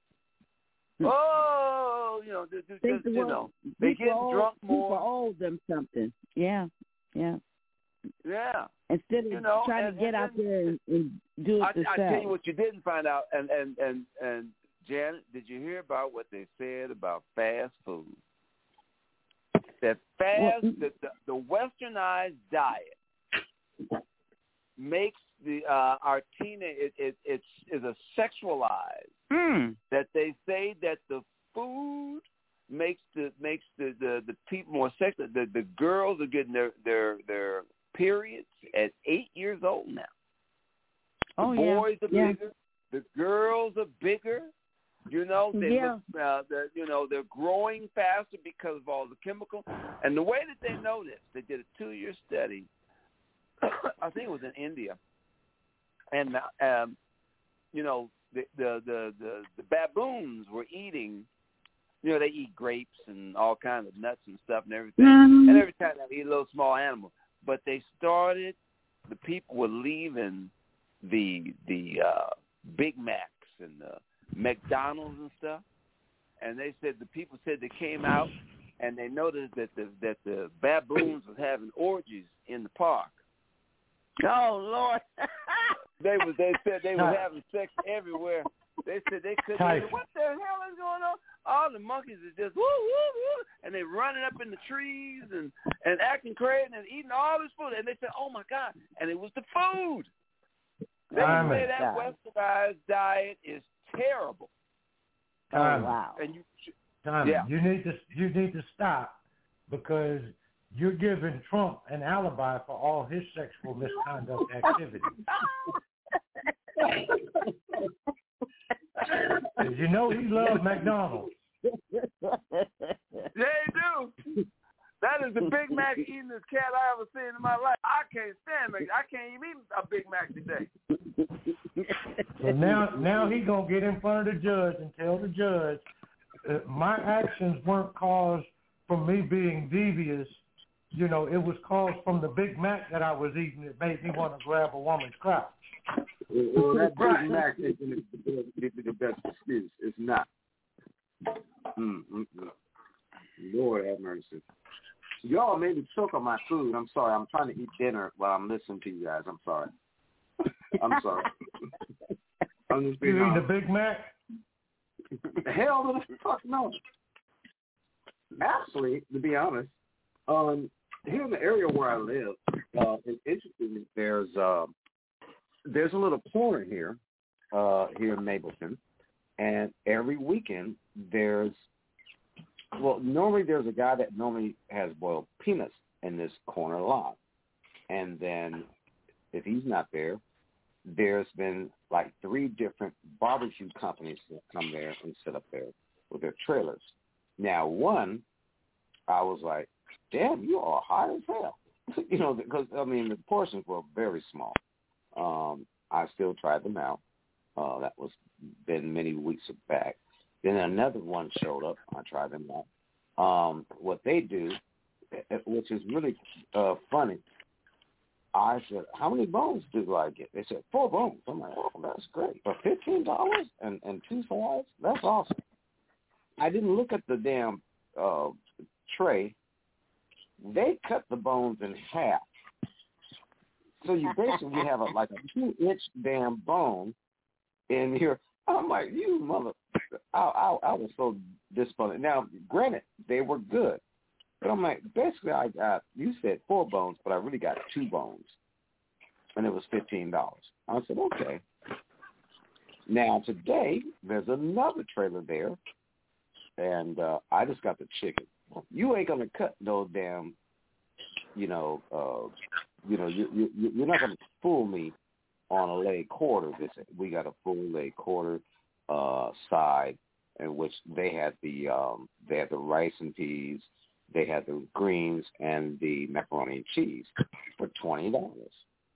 Oh, you know, just, just, you know, they get drunk more. People owe them something. Yeah, yeah. Yeah. Instead of you know, trying and, to get and out there and, and do it I, yourself. I tell you what you didn't find out, and, and, and, and Janet, did you hear about what they said about fast food? That fast, well, the, the, the westernized diet makes the uh, our teenage it, it it's is a sexualized. Mm. That they say that the food makes the makes the, the, the people more sexual. The the girls are getting their their their periods at eight years old now. The oh, boys yeah. are yeah. bigger. The girls are bigger. You know, they yeah. look, uh, you know, they're growing faster because of all the chemical. And the way that they know this, they did a two-year study. I think it was in India, and um, you know, the, the the the the baboons were eating. You know, they eat grapes and all kinds of nuts and stuff and everything. Mm-hmm. And every time they eat a little small animal. But they started. The people were leaving the the uh, Big Macs and the McDonald's and stuff, and they said the people said they came out and they noticed that the that the baboons was having orgies in the park. Oh Lord! they was they said they was having sex everywhere. They said they couldn't. They said, what the hell is going on? All the monkeys is just woo woo woo, and they running up in the trees and and acting crazy and eating all this food. And they said, oh my God! And it was the food. They Time say that westernized diet is terrible. Time. Oh, wow. And you, Time. yeah. You need to you need to stop, because you're giving Trump an alibi for all his sexual misconduct activity. You know he loves McDonald's. Yeah, he do. That is the Big Mac eatingest cat I ever seen in my life. I can't stand Mac. I can't even eat a Big Mac today. So now, now he's gonna get in front of the judge and tell the judge, uh, my actions weren't caused from me being devious. You know, it was caused from the Big Mac that I was eating that made me want to grab a woman's crotch. Well, that Big Mac isn't the, the best excuse. It's not. Mm-mm. Lord have mercy. Y'all made me choke on my food. I'm sorry. I'm trying to eat dinner while I'm listening to you guys. I'm sorry. I'm sorry. I'm just being You eating a honest. Big Mac? Hell the fuck no. Actually, to be honest, um, here in the area where I live, uh, it's interesting. There's uh, there's a little corner here, uh, here in Mableton, and every weekend there's well, normally there's a guy that normally has boiled peanuts in this corner lot, and then if he's not there, there's been like three different barbecue companies that come there and sit up there with their trailers. Now, one, I was like, damn, you are high as hell. you know, because, I mean, the portions were very small. Um, I still tried them out. Uh, that was been many weeks back. Then another one showed up. I tried them out. Um, what they do, which is really uh, funny, I said, how many bones do I get? They said, four bones. I'm like, oh, that's great. For fifteen dollars and, and two sides? That's awesome. I didn't look at the damn uh, tray. They cut the bones in half. So you basically have a, like a two-inch damn bone in here. I'm like, you mother. I, I, I was so disappointed. Now, granted, they were good. But I'm like, basically, I got, you said four bones, but I really got two bones. And it was fifteen dollars. I said, okay. Now, today, there's another trailer there, and uh, I just got the chicken. You ain't going to cut no damn, you know, uh, you know, you, you, you're not going to fool me on a leg quarter. This We got a full leg quarter uh, side in which they had the um, they had the rice and peas. They had the greens and the macaroni and cheese for twenty dollars.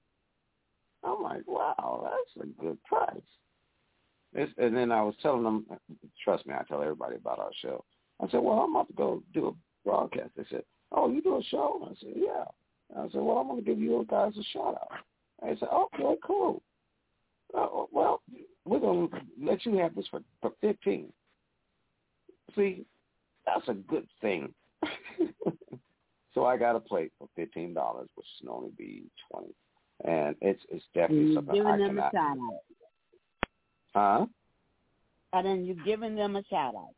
I'm like, wow, that's a good price. It's, and then I was telling them, trust me, I tell everybody about our show. I said, well, I'm about to go do a broadcast. They said, oh, you do a show? I said, yeah. I said, well, I'm going to give you guys a shout-out. They said, okay, cool. Uh, well, we're going to let you have this for, for fifteen. See, that's a good thing. So I got a plate for fifteen dollars, which can only be twenty, and it's it's definitely you're something giving I them cannot. a shout out. Huh? And then you're giving them a shout out.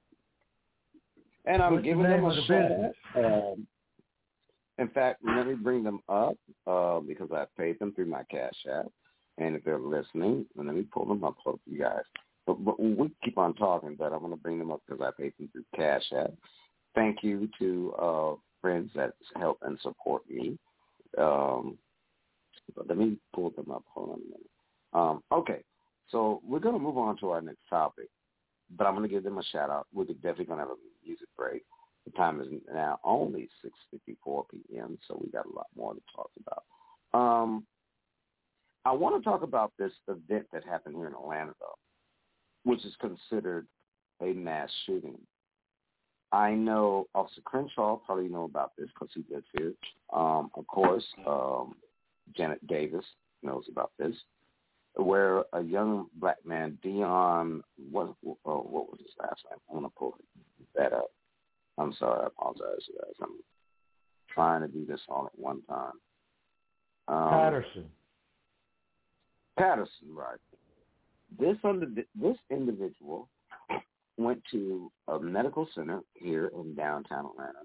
And I'm What's the giving name them of a the shout business? out. Um, in fact, let me bring them up uh, because I paid them through my Cash App, and if they're listening, let me pull them up for you guys. But, but we keep on talking, but I'm going to bring them up because I paid them through Cash App. Thank you to uh, friends that help and support me. Um, but let me pull them up. Hold on a minute. Um, okay, so we're going to move on to our next topic, but I'm going to give them a shout-out. We're definitely going to have a music break. The time is now only six fifty-four p.m., so we got a lot more to talk about. Um, I want to talk about this event that happened here in Atlanta, though, which is considered a mass shooting. I know Officer Crenshaw probably know about this because he lives here. Um, of course, um, Janet Davis knows about this, where a young black man, Dion, what, oh, what was his last name? I'm going to pull that up. I'm sorry. I apologize, you guys. I'm trying to do this all at one time. Um, Patterson. Patterson, right. This, under, this individual went to a medical center here in downtown Atlanta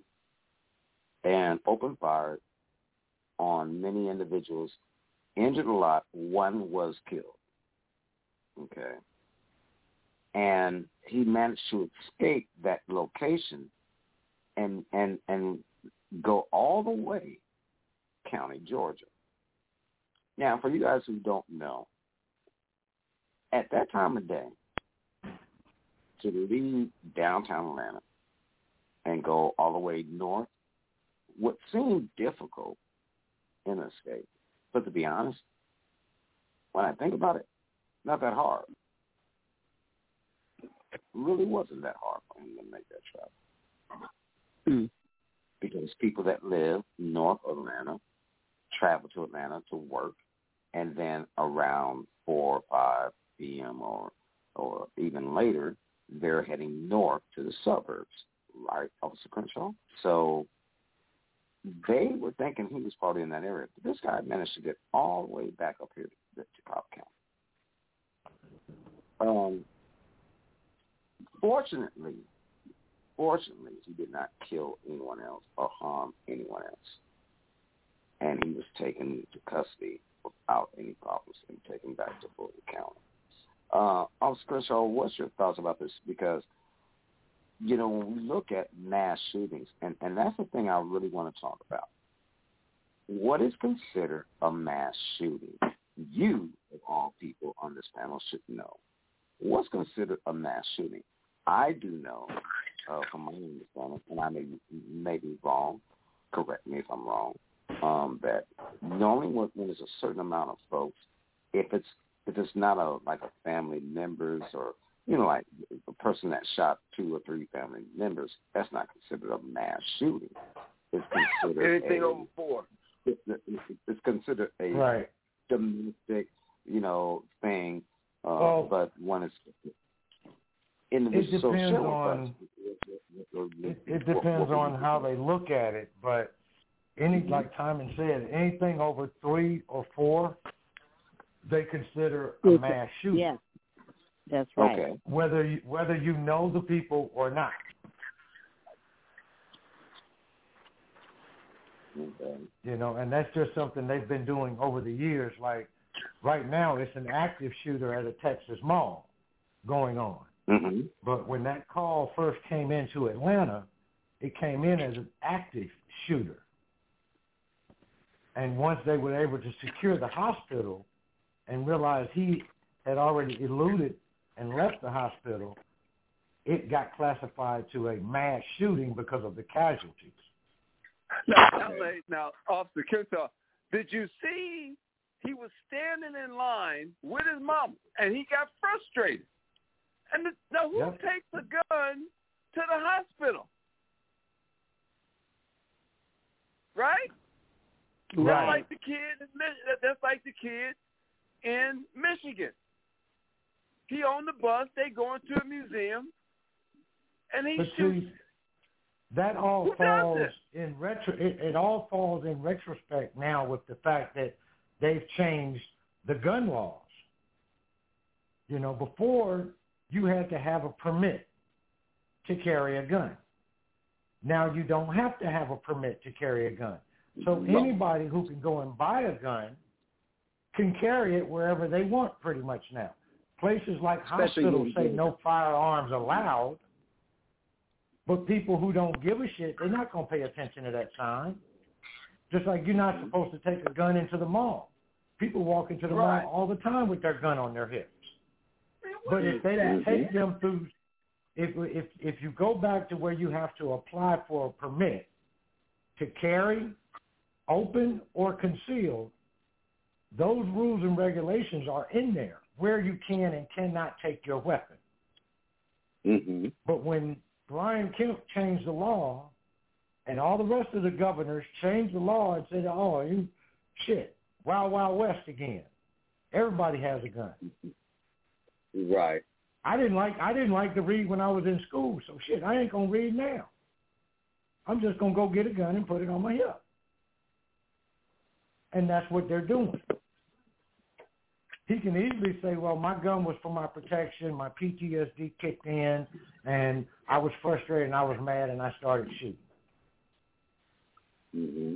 and opened fire on many individuals, injured a lot. One was killed. Okay. And he managed to escape that location and and and go all the way County, Georgia. Now, for you guys who don't know, at that time of day, to leave downtown Atlanta and go all the way north would seem difficult in a state. But to be honest, when I think about it, not that hard. It really wasn't that hard for him to make that travel. Mm. Because people that live north of Atlanta travel to Atlanta to work, and then around four or five p.m. or or even later, they're heading north to the suburbs, right, Officer Crenshaw? So they were thinking he was probably in that area. But this guy managed to get all the way back up here to, to Cobb County. Um, fortunately, fortunately, he did not kill anyone else or harm anyone else. And he was taken to custody without any problems and taken back to Fulton County. Uh, Officer Crenshaw, what's your thoughts about this? Because, you know, when we look at mass shootings, and, and that's the thing I really want to talk about. What is considered a mass shooting? You, of all people on this panel, should know. What's considered a mass shooting? I do know, uh, from my understanding, and I may, may be wrong, correct me if I'm wrong, um, that normally when, when there's a certain amount of folks, if it's if it's not a like a family members or, you know, like a person that shot two or three family members, that's not considered a mass shooting. It's considered anything a, over four. It's, it's considered a right. domestic, you know, thing. Uh, well, but when it's individual, it depends so on. It, it depends on how they look at it, but any, like Timon said, anything over three or four, they consider a mass shooting. Yes, that's right. Okay. Whether you, whether you know the people or not. Okay. You know, and that's just something they've been doing over the years. Like right now, it's an active shooter at a Texas mall going on. Mm-hmm. But when that call first came into Atlanta, it came in as an active shooter. And once they were able to secure the hospital and realize he had already eluded and left the hospital, it got classified to a mass shooting because of the casualties. Now, now, now Officer Crenshaw, did you see he was standing in line with his mom and he got frustrated? And the, now who yep. takes a gun to the hospital? Right? Right. That's like the kid. That's like the kid in Michigan. He on the bus. They going to a museum, and he but shoots. See, that all Who falls does in retro. It, it all falls in retrospect now with the fact that they've changed the gun laws. You know, before you had to have a permit to carry a gun. Now you don't have to have a permit to carry a gun. So anybody who can go and buy a gun can carry it wherever they want pretty much now. Places like Especially hospitals say no firearms allowed, but people who don't give a shit, they're not going to pay attention to that sign. Just like you're not supposed to take a gun into the mall. People walk into the Right. mall all the time with their gun on their hips. But if they don't take them through, if if if you go back to where you have to apply for a permit to carry, open, or conceal, those rules and regulations are in there where you can and cannot take your weapon. Mm-hmm. But when Brian Kemp changed the law and all the rest of the governors changed the law and said, oh, you shit, Wild Wild West again. Everybody has a gun. Right. I didn't like I didn't like to read when I was in school, so shit, I ain't gonna read now. I'm just gonna go get a gun and put it on my hip. And that's what they're doing. He can easily say, well, my gun was for my protection, my P T S D kicked in, and I was frustrated and I was mad and I started shooting. Mm-hmm.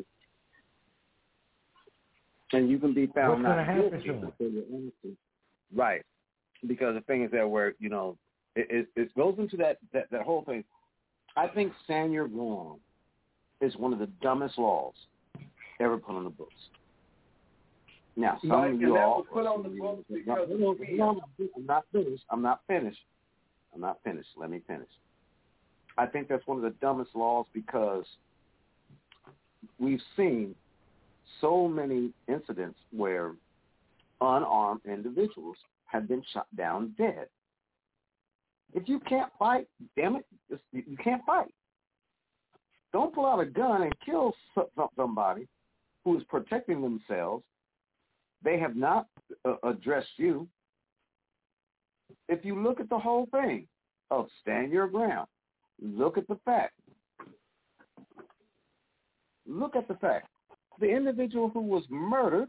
And you can be found What's not gonna happen guilty to him? for your innocence. Right. Because the thing is that where, you know, it, it, it goes into that, that, that whole thing. I think stand your ground is one of the dumbest laws ever put on the books. Now, some Mike, of and you that all... was put on the books because no, no, of no, no, I'm not finished. I'm not finished. I'm not finished. Let me finish. I think that's one of the dumbest laws because we've seen so many incidents where unarmed individuals have been shot down dead. If you can't fight, damn it, just, you can't fight. Don't pull out a gun and kill somebody who is protecting themselves. They have not uh, addressed you. If you look at the whole thing of stand your ground, look at the fact. look at the fact. The individual who was murdered,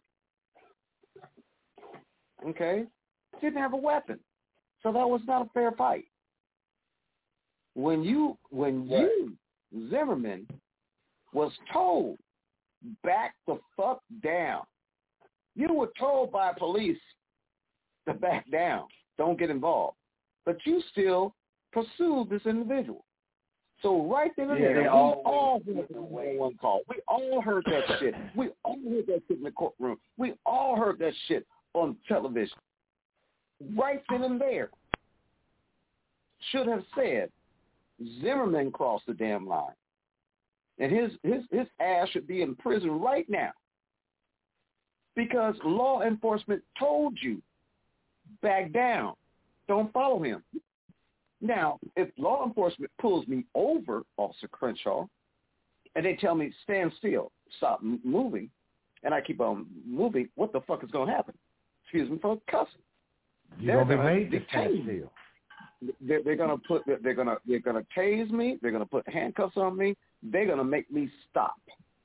okay, didn't have a weapon. So that was not a fair fight. When you, when Right. you, Zimmerman, was told, back the fuck down. You were told by police to back down. Don't get involved. But you still pursued this individual. So right then and Yeah, there, they we always all heard look the away. one call. We all heard that shit. We all heard that shit in the courtroom. We all heard that shit on television. Right then and there. Should have said, Zimmerman crossed the damn line. And his, his, his ass should be in prison right now. Because law enforcement told you, back down. Don't follow him. Now, if law enforcement pulls me over, Officer Crenshaw, and they tell me, stand still, stop m- moving, and I keep on moving, what the fuck is going to happen? Excuse me for cussing. You're They're going to be gonna made to stand detain me. still. They're, they're gonna put. They're gonna. They're gonna tase me. They're gonna put handcuffs on me. They're gonna make me stop.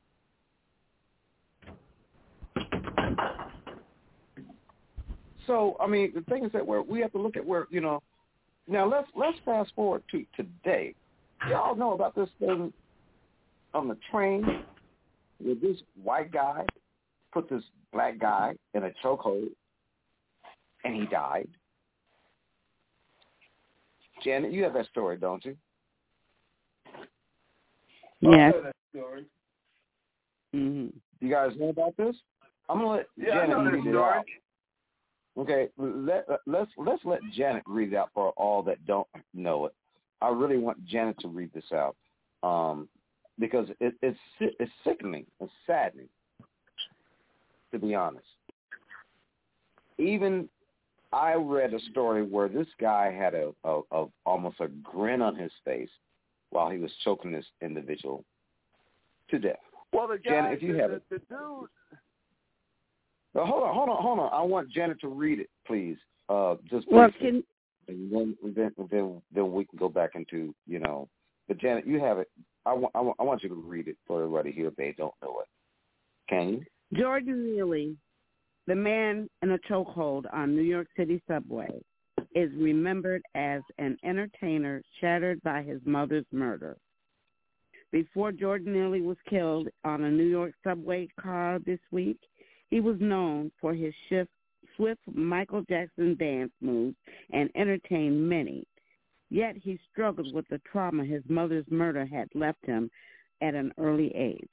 So I mean, the thing is that where we have to look at where you know. Now let's let's fast forward to today. Y'all know about this thing on the train where this white guy put this black guy in a chokehold and he died. Janet, you have that story, don't you? Yes. I know that story. Mm-hmm. You guys know about this? I'm gonna let Yeah, I know Janet that read it story. out. Okay, let, let's let's let Janet read it out for all that don't know it. I really want Janet to read this out um, because it, it's it's sickening, it's saddening, to be honest. Even I read a story where this guy had a, a, a almost a grin on his face while he was choking this individual to death. Well, the guy, Janet, if you the, have the, it. the dude. Now, hold on, hold on, hold on. I want Janet to read it, please. Uh, just Well, briefly. can And then, then, then, then we can go back into, you know. But Janet, you have it. I want, I want, I want you to read it for everybody here if they don't know it. Can you? Jordan Neely, the man in a chokehold on New York City subway, is remembered as an entertainer shattered by his mother's murder. Before Jordan Neely was killed on a New York subway car this week, he was known for his shift, swift Michael Jackson dance moves and entertained many. Yet he struggled with the trauma his mother's murder had left him at an early age.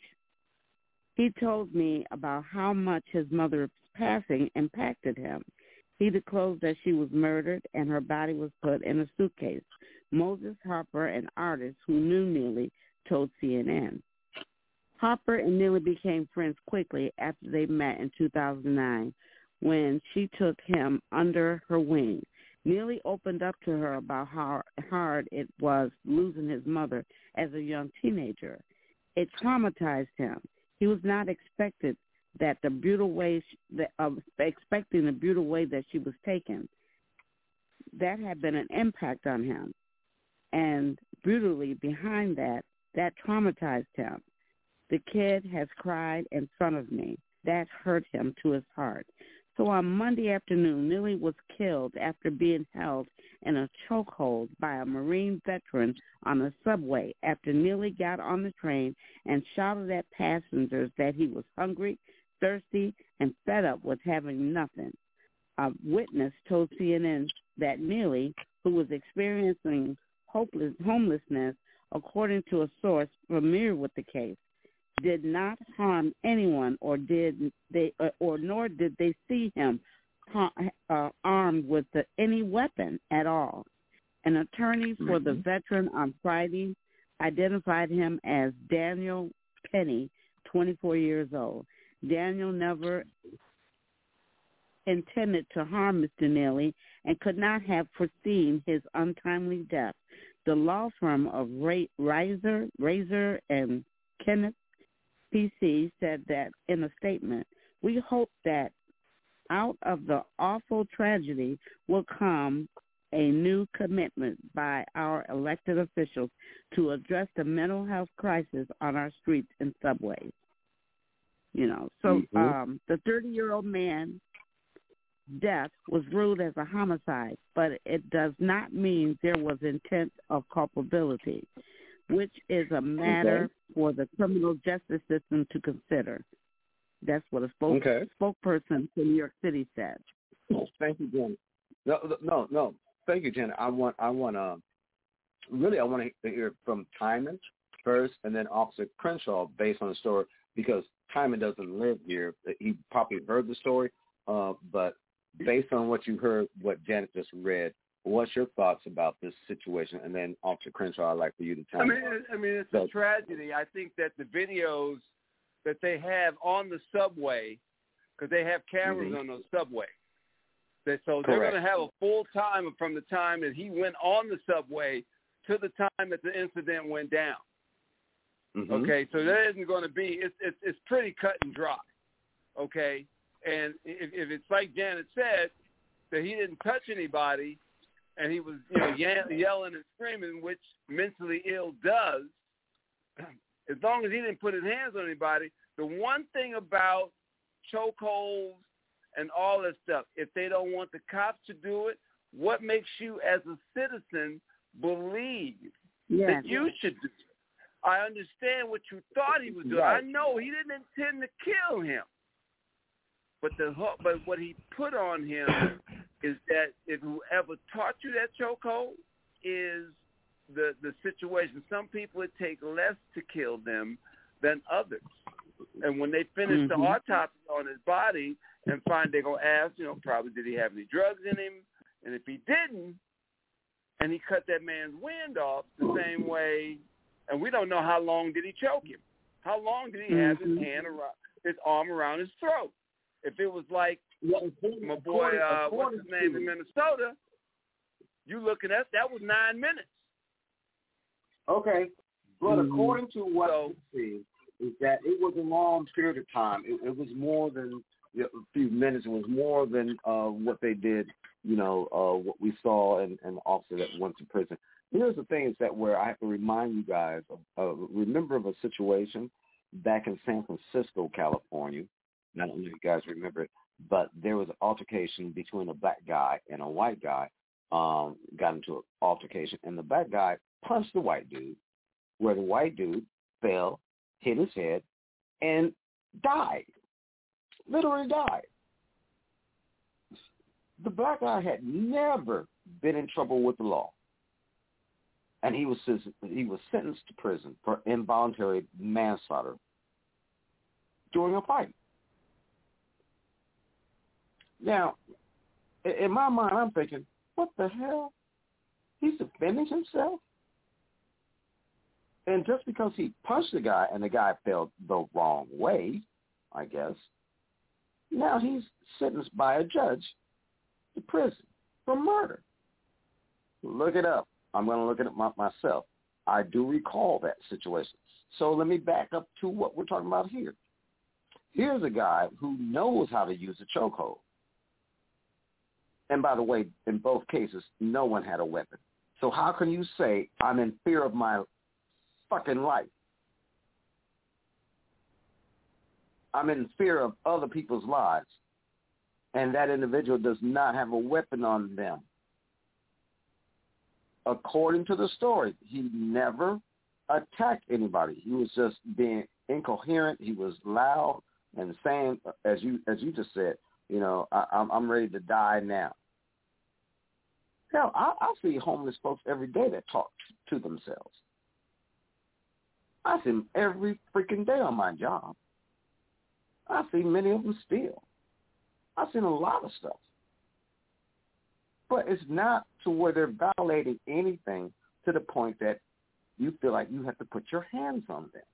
He told me about how much his mother's passing impacted him. He disclosed that she was murdered and her body was put in a suitcase. Moses Harper, an artist who knew Neely, told C N N. Harper and Neely became friends quickly after they met in two thousand nine when she took him under her wing. Neely opened up to her about how hard it was losing his mother as a young teenager. It traumatized him. He was not expected that the brutal way that uh, expecting the brutal way that she was taken. That had been an impact on him, and brutally behind that, that traumatized him. The kid has cried in front of me. That hurt him to his heart. So on Monday afternoon, Neely was killed after being held in a chokehold by a Marine veteran on a subway after Neely got on the train and shouted at passengers that he was hungry, thirsty, and fed up with having nothing. A witness told C N N that Neely, who was experiencing hopeless homelessness, according to a source familiar with the case, did not harm anyone, or did they, uh, or nor did they see him uh, armed with the, any weapon at all. An attorney for the veteran on Friday identified him as Daniel Penny, twenty-four years old. Daniel never intended to harm Mister Neely and could not have foreseen his untimely death. The law firm of Ray, Reiser, Razor and Kenneth P C said that in a statement, "We hope that out of the awful tragedy will come a new commitment by our elected officials to address the mental health crisis on our streets and subways. You know, so mm-hmm. um, the thirty-year-old man's death was ruled as a homicide, but it does not mean there was intent of culpability, which is a matter okay. for the criminal justice system to consider. That's what a spoke, okay. spokesperson for New York City said. Thank you, Janet. No, no, no. Thank you, Janet. I want, I want to, really, I want to hear from Timon first, and then Officer Crenshaw based on the story, because Timon doesn't live here. He probably heard the story, uh, but based on what you heard, what Janet just read, what's your thoughts about this situation? And then Officer Crenshaw, I'd like for you to tell I me. mean, I mean, it's so, a tragedy. I think that the videos that they have on the subway, because they have cameras mm-hmm. on those subways, that, so Correct. they're going to have a full time from the time that he went on the subway to the time that the incident went down. Mm-hmm. Okay, so there isn't going to be, it's, it's it's pretty cut and dry, okay? And if, if it's like Janet said, that he didn't touch anybody and he was, you know, ye- yelling and screaming, which mentally ill does, as long as he didn't put his hands on anybody, the one thing about chokeholds and all that stuff, if they don't want the cops to do it, what makes you as a citizen believe yes. that you should do it? I understand what you thought he was doing. Right. I know he didn't intend to kill him. But the but what he put on him is that if whoever taught you that chokehold is the, the situation. Some people, it take less to kill them than others. And when they finish mm-hmm. the autopsy on his body and find, they're going to ask, you know, probably did he have any drugs in him? And if he didn't, and he cut that man's wind off the same way, and we don't know how long did he choke him. How long did he have his hand around, his arm around his throat? If it was like my boy, uh, what's his name in Minnesota, you looking at, that was nine minutes. Okay, but mm-hmm. according to what so, we see, is that it was a long period of time. It, it was more than a few minutes. It was more than uh, what they did, you know, uh, what we saw in, in the officer that went to prison. Here's the thing is that where I have to remind you guys, of, uh, remember of a situation back in San Francisco, California. I don't know if you guys remember it, but there was an altercation between a black guy and a white guy. Um, got into an altercation, and the black guy punched the white dude, where the white dude fell, hit his head, and died. Literally died. The black guy had never been in trouble with the law, and he was he was sentenced to prison for involuntary manslaughter during a fight. Now, in my mind, I'm thinking, what the hell? He's defending himself? And just because he punched the guy and the guy fell the wrong way, I guess, now he's sentenced by a judge to prison for murder. Look it up. I'm going to look at it my, myself. I do recall that situation. So let me back up to what we're talking about here. Here's a guy who knows how to use a chokehold. And by the way, in both cases, no one had a weapon. So how can you say I'm in fear of my fucking life? I'm in fear of other people's lives. And that individual does not have a weapon on them. According to the story, he never attacked anybody. He was just being incoherent. He was loud and saying, as you as you just said, you know, I, I'm, I'm ready to die now. Hell, I, I see homeless folks every day that talk to themselves. I see them every freaking day on my job. I see many of them steal. I've seen a lot of stuff. But it's not to where they're violating anything to the point that you feel like you have to put your hands on them.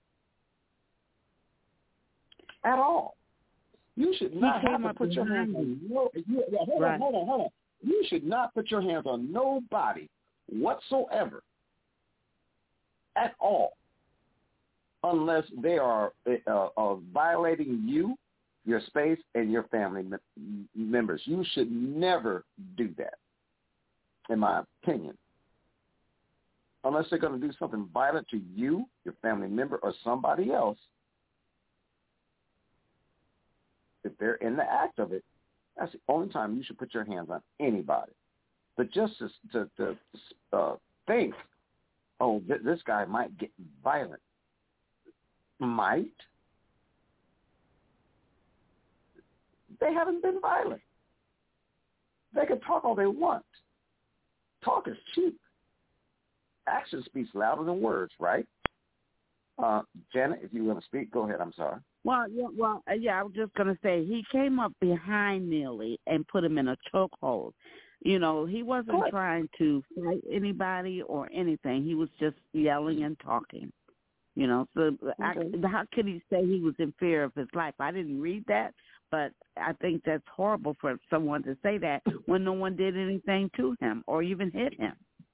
At all. You should not have to put your hands on no. You, yeah, hold right. on, hold on, hold on. You should not put your hands on nobody whatsoever at all, unless they are uh, uh, violating you, your space, and your family me- members. You should never do that. in my opinion. Unless they're going to do something violent to you, your family member, or somebody else, if they're in the act of it, that's the only time you should put your hands on anybody. But just to, to, to uh, think, oh, th- this guy might get violent. Might? They haven't been violent. They can talk all they want. Talk is cheap. Action speaks louder than words, right? Uh, Janet, if you want to speak, go ahead. I'm sorry. Well, yeah, well, uh, yeah. I was just gonna say he came up behind Neely and put him in a chokehold. You know, he wasn't What? trying to fight anybody or anything. He was just yelling and talking. You know, so okay. I, how could he say he was in fear of his life? I didn't read that, but I think that's horrible for someone to say that when no one did anything to him or even hit him.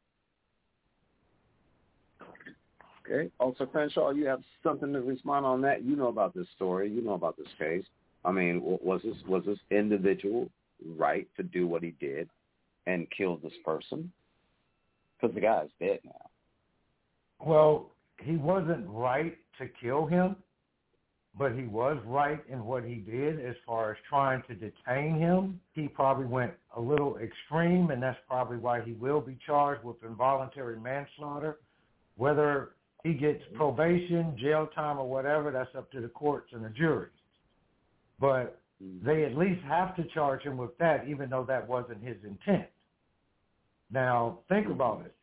Okay. Also, Crenshaw, you have something to respond on that. You know about this story. You know about this case. I mean, was this was this individual right to do what he did and kill this person? Because the guy's dead now. Well, he wasn't right to kill him, but he was right in what he did as far as trying to detain him. He probably went a little extreme, and that's probably why he will be charged with involuntary manslaughter. Whether he gets probation, jail time, or whatever, that's up to the courts and the jury. But they at least have to charge him with that, even though that wasn't his intent. Now, think about it.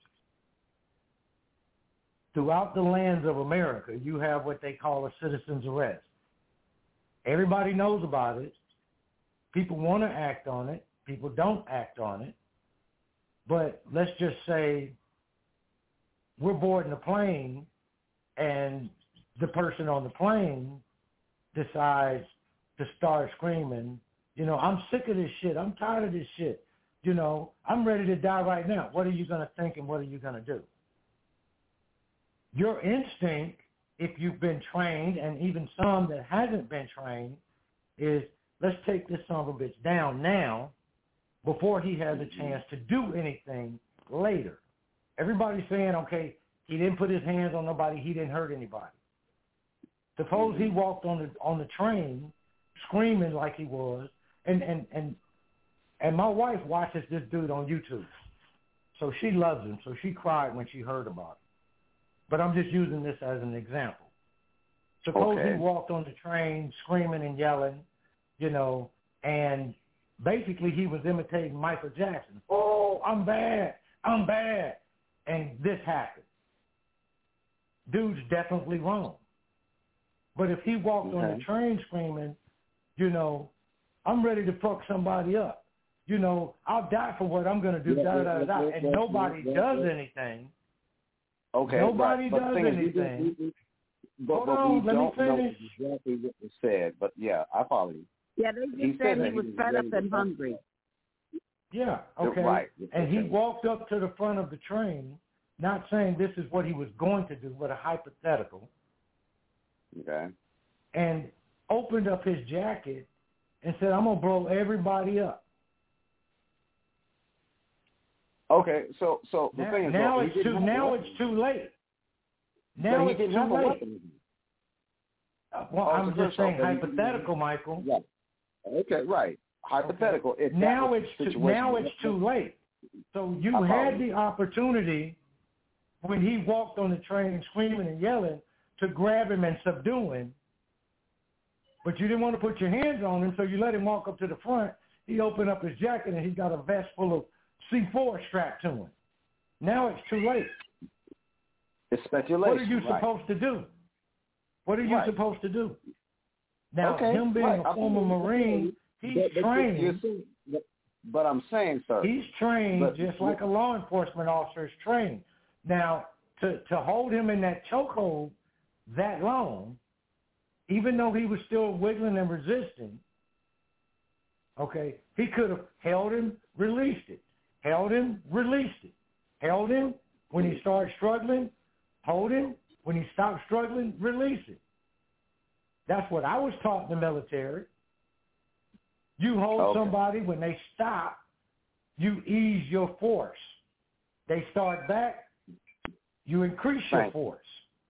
Throughout the lands of America, you have what they call a citizen's arrest. Everybody knows about it. People want to act on it. People don't act on it. But let's just say we're boarding a plane and the person on the plane decides to start screaming, you know, I'm sick of this shit. I'm tired of this shit. You know, I'm ready to die right now. What are you going to think and what are you going to do? Your instinct, if you've been trained, and even some that hasn't been trained, is let's take this son of a bitch down now before he has a chance to do anything later. Everybody's saying, okay, he didn't put his hands on nobody, he didn't hurt anybody. Suppose he walked on the on the train screaming like he was, and, and, and, and my wife watches this dude on YouTube. So she loves him, so she cried when she heard about it. But I'm just using this as an example. Suppose okay. he walked on the train screaming and yelling, you know, and basically he was imitating Michael Jackson. Oh, I'm bad, I'm bad. And this happened. Dude's definitely wrong. But if he walked okay. on the train screaming, you know, I'm ready to fuck somebody up. You know, I'll die for what I'm going to do, yeah, da, da, da, da, and nobody does anything. Okay, nobody right. does anything. We, we, but, Hold but on, we let don't me finish. know exactly what was said. But yeah, I follow you. Yeah, they just he said, said he was fed up and hungry. Yeah, okay. Right. And okay. he walked up to the front of the train, not saying this is what he was going to do, but a hypothetical. Okay. And opened up his jacket and said, I'm going to blow everybody up. Okay, so so the now, thing is, now well, it's too now it's too late. Now so it's too late. Uh, well, oh, I'm just saying hypothetical, he, Michael. Yeah. Okay, right. Hypothetical. Okay. Now it's too, now it's too late. So you had the opportunity when he walked on the train screaming and yelling to grab him and subdue him, but you didn't want to put your hands on him, so you let him walk up to the front. He opened up his jacket and he got a vest full of C four strapped to him. Now it's too late. It's speculation. What are you right. supposed to do? What are you right. supposed to do? Now, okay. him being right. a former Marine, he's but, but trained. But, but I'm saying, sir. He's trained but, just like a law enforcement officer is trained. Now, to, to hold him in that chokehold that long, even though he was still wiggling and resisting, okay, he could have held him, released it. Held him, released it. Held him when he started struggling, hold him. When he stopped struggling, release it. That's what I was taught in the military. You hold okay. somebody when they stop, you ease your force. they start back, you increase your Thank force.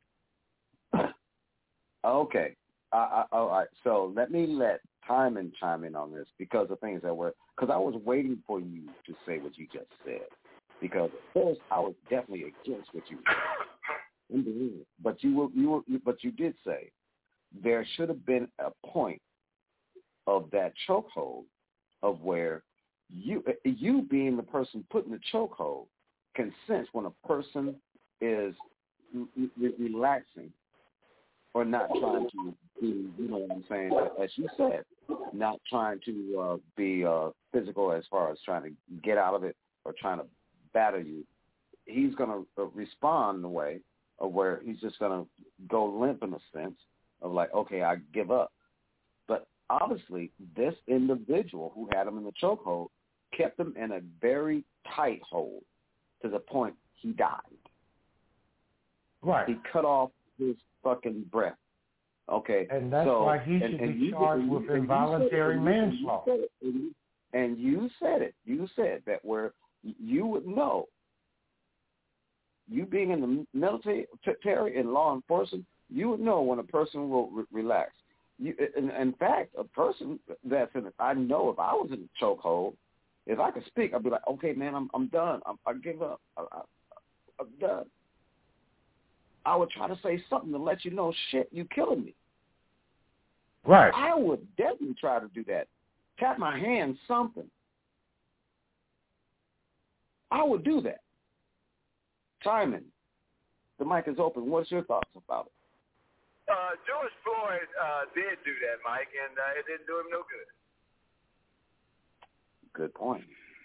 Okay. I, I, all right. So let me let Timon chime in on this because of things that were, because I was waiting for you to say what you just said. Because at first I was definitely against what you said. But you were, you were, but you did say there should have been a point of that chokehold of where you, you being the person putting the chokehold, can sense when a person is re- relaxing or not trying to be, you know what I'm saying, as you said, not trying to uh, be uh, physical as far as trying to get out of it or trying to batter you. He's going to respond in a way of where he's just going to go limp in a sense of like, okay, I give up. But obviously, this individual who had him in the chokehold kept him in a very tight hold to the point he died. Right. He cut off his fucking breath. Okay. And that's so, why he and, should and be you, charged and with you, involuntary and manslaughter. You and, you, and you said it. You said that where you would know, you being in the military and law enforcement, you would know when a person will re- relax. You, in, in fact, a person that's in, I know if I was in a chokehold, if I could speak, I'd be like, okay, man, I'm I'm done. I'm, I give up. I, I, I'm done. I would try to say something to let you know, shit, you killing me. Right. I would definitely try to do that. Tap my hand, something. I would do that. Timon, the mic is open. What's your thoughts about it? Uh, George Floyd uh, did do that, Mike, and uh, it didn't do him no good. Good point.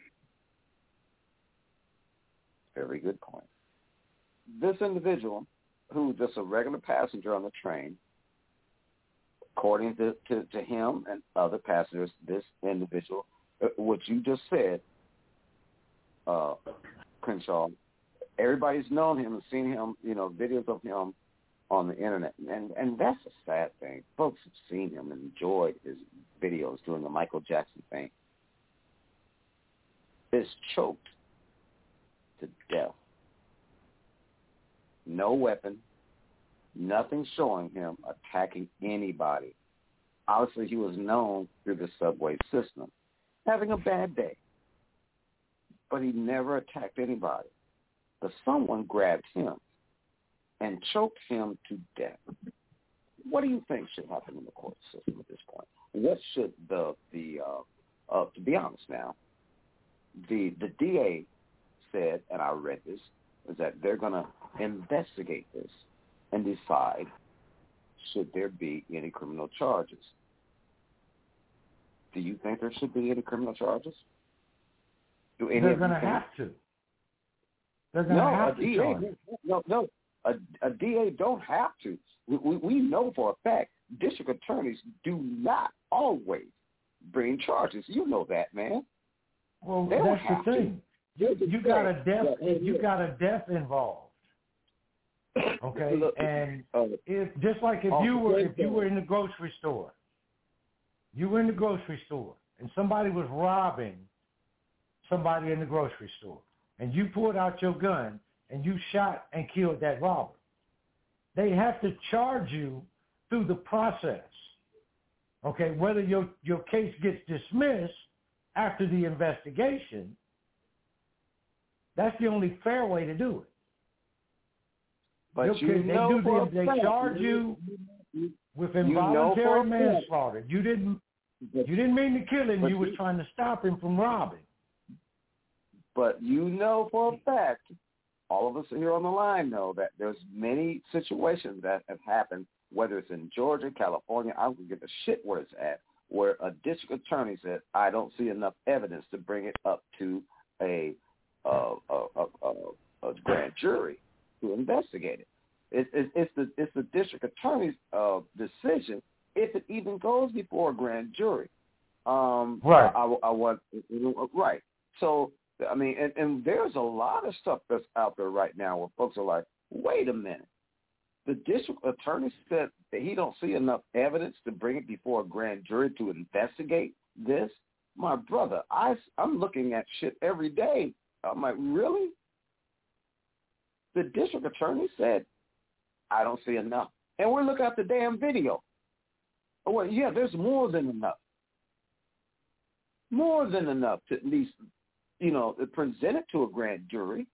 Very good point. This individual, who's just a regular passenger on the train, according to, to, to him and other passengers, this individual, uh, what you just said, uh, Crenshaw, everybody's known him and seen him, you know, videos of him on the internet. And and that's a sad thing. Folks have seen him and enjoyed his videos doing the Michael Jackson thing. Is choked to death. No weapon, nothing showing him attacking anybody. Obviously, he was known through the subway system, having a bad day. But he never attacked anybody. But someone grabbed him and choked him to death. What do you think should happen in the court system at this point? What should the, the uh, uh, to be honest now, the the D A said, and I read this, is that they're going to investigate this and decide should there be any criminal charges. Do you think there should be any criminal charges? Do any They're going to have to. They're going to no, have a to D A, charge. No, no, a, a D A don't have to. We, we, we know for a fact district attorneys do not always bring charges. You know that, man. Well, they that's the thing. You, you got a death. You got a death involved. Okay, Look, and uh, if just like if you were if you were in the grocery store, you were in the grocery store, and somebody was robbing somebody in the grocery store, and you pulled out your gun and you shot and killed that robber, they have to charge you through the process. Okay, whether your your case gets dismissed after the investigation, that's the only fair way to do it. But you you they know do the, they fact, charge you with you involuntary know manslaughter. You didn't but, you didn't mean to kill him. You, you was trying to stop him from robbing. But you know for a fact, all of us here on the line know that there's many situations that have happened, whether it's in Georgia, California, I don't give a shit where it's at, where a district attorney said, I don't see enough evidence to bring it up to a, uh, a, a, a, a grand jury to investigate it. It, it. It's the it's the district attorney's uh, decision if it even goes before a grand jury. Um, right. I, I, I want right. So I mean, and, and there's a lot of stuff that's out there right now where folks are like, wait a minute. The district attorney said that he don't see enough evidence to bring it before a grand jury to investigate this. My brother, I, I'm looking at shit every day. I'm like, really? The district attorney said, I don't see enough. And we're looking at the damn video. Well, yeah, there's more than enough. More than enough to at least, you know, present it to a grand jury.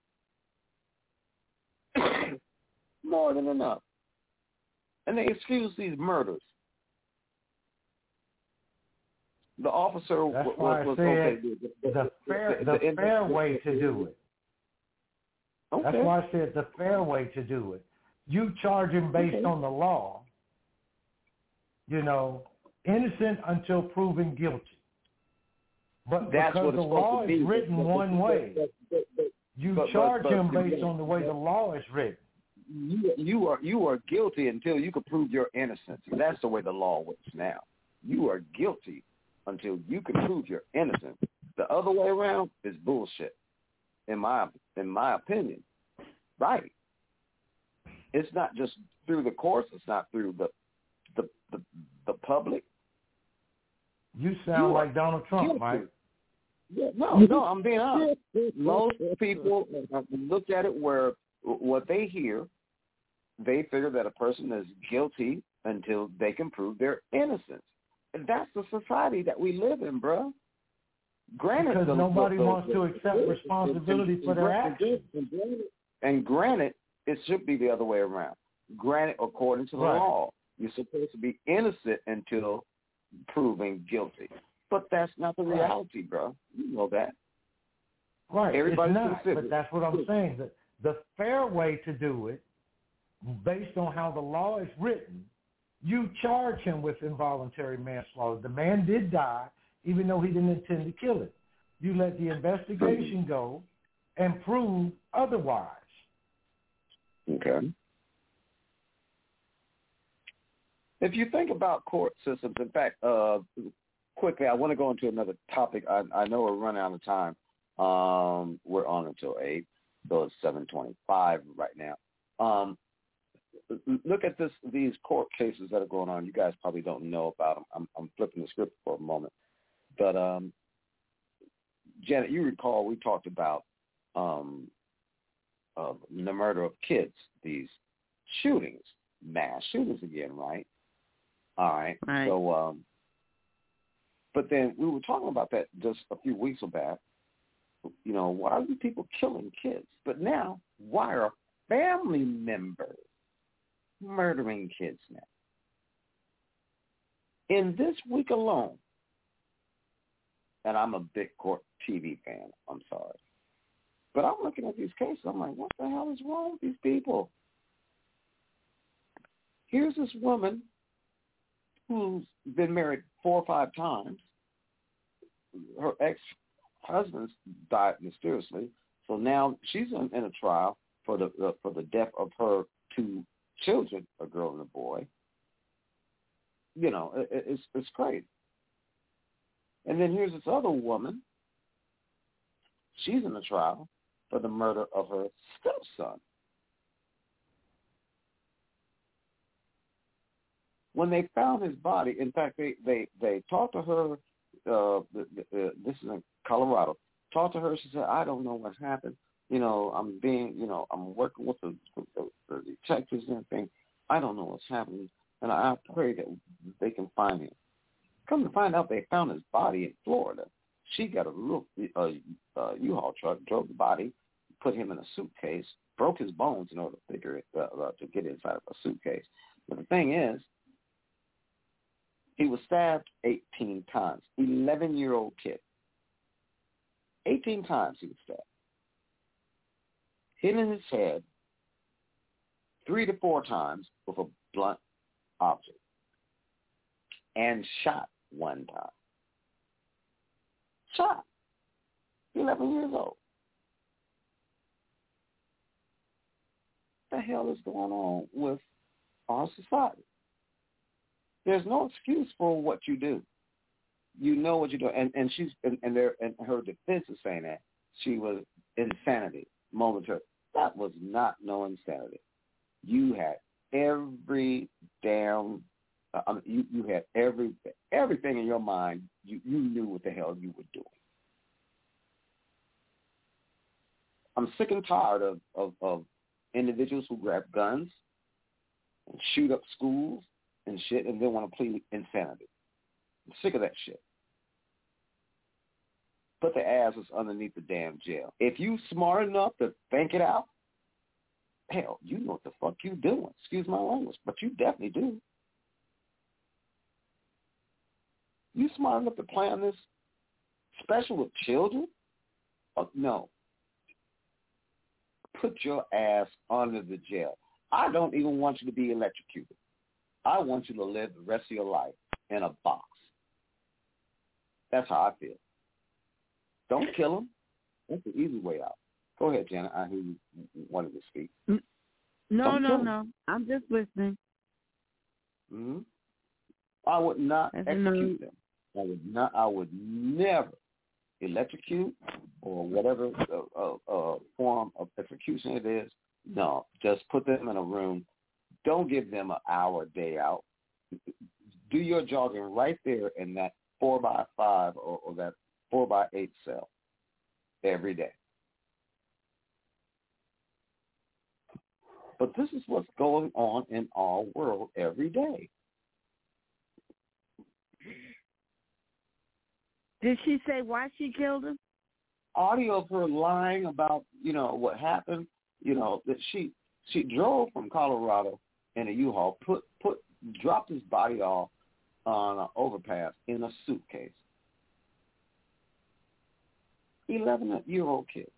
More than enough. And they excuse these murders. The officer That's was, why was I okay. said The, the fair, the, the the, fair way to do it. Okay. That's why I said the fair way to do it. You charge him based okay. on the law, you know, innocent until proven guilty. But That's because what the law is written but, one but, way, but, but, but, you but, charge but, him but, based but, on the way the law is written. You, you are you are guilty until you can prove your innocence. That's the way the law works now. You are guilty until you can prove your innocence. The other way around is bullshit, in my in my opinion. Right. It's not just through the courts. It's not through the the the, the public. You sound you like Donald Trump, guilty. Mike. Yeah, no, no, I'm being honest. Most people look at it where what they hear, they figure that a person is guilty until they can prove their innocence. And that's the society that we live in, bro. Granted, because the, nobody the, the, wants to accept the, responsibility and, for their actions. And granted, it should be the other way around. Granted, according to the right. law, you're supposed to be innocent until proven guilty. But that's not the reality, bro. You know that. Right. Everybody's it's not, considered. But that's what I'm saying. The, the fair way to do it, based on how the law is written, you charge him with involuntary manslaughter. The man did die, even though he didn't intend to kill him. You let the investigation go and prove otherwise. Okay. If you think about court systems, in fact, uh, quickly, I want to go into another topic. I, I know we're running out of time. Um, we're on until eight, so it's seven twenty-five right now. Um, look at this; these court cases that are going on. You guys probably don't know about them. I'm, I'm flipping the script for a moment, but um, Janet, you recall we talked about um, uh, the murder of kids, these shootings, mass shootings again, right? All right. Right. So, um, but then we were talking about that just a few weeks back. You know, why are you people killing kids? But now, why are family members murdering kids now? In this week alone, and I'm a big court T V fan, I'm sorry, but I'm looking at these cases, I'm like, what the hell is wrong with these people? Here's this woman who's been married four or five times. Her ex-husband died mysteriously, so now she's in, in a trial for the uh, for the death of her two children, a girl and a boy. You know, it, it's it's crazy. And then here's this other woman. She's in a trial for the murder of her stepson. When they found his body, in fact, they, they, they talked to her, uh, the, the, uh, this is in Colorado, talked to her, she said, I don't know what happened. You know, I'm being, you know, I'm working with the, with the, the detectives and everything. I don't know what's happening, and I pray that they can find him. Come to find out, they found his body in Florida. She got a little uh, uh, U-Haul truck, drove the body, put him in a suitcase, broke his bones in order to figure it, uh, uh, to get inside of a suitcase. But the thing is, he was stabbed eighteen times, eleven-year-old kid. eighteen times he was stabbed. Hit in his head three to four times with a blunt object and shot one time. Shot. eleven years old. What the hell is going on with our society? There's no excuse for what you do. You know what you do, and and she's and and, there, and her defense is saying that she was insanity, momentary. That was not no insanity. You had every damn, uh, I mean, you you had every everything in your mind. You you knew what the hell you were doing. I'm sick and tired of of, of individuals who grab guns and shoot up schools and shit and then want to plead insanity. I'm sick of that shit. Put their asses underneath the damn jail. If you smart enough to think it out, hell, you know what the fuck you doing. Excuse my language, but you definitely do. You smart enough to plan this special with children? Oh, no. Put your ass under the jail. I don't even want you to be electrocuted. I want you to live the rest of your life in a box. That's how I feel. Don't kill them. That's the easy way out. Go ahead, Janet. I hear you wanted to speak. No, Don't no, no. I'm just listening. Mm-hmm. I would not That's execute them. I would not. I would never electrocute or whatever uh, uh, uh, form of execution it is. No, just put them in a room. Don't give them an hour a day out. Do your jogging right there in that four by five or, or that four by eight cell every day. But this is what's going on in our world every day. Did she say why she killed him? Audio of her lying about, you know, what happened, you know, that she she drove from Colorado in a U-Haul, put put dropped his body off on an overpass in a suitcase. eleven-year-old kid.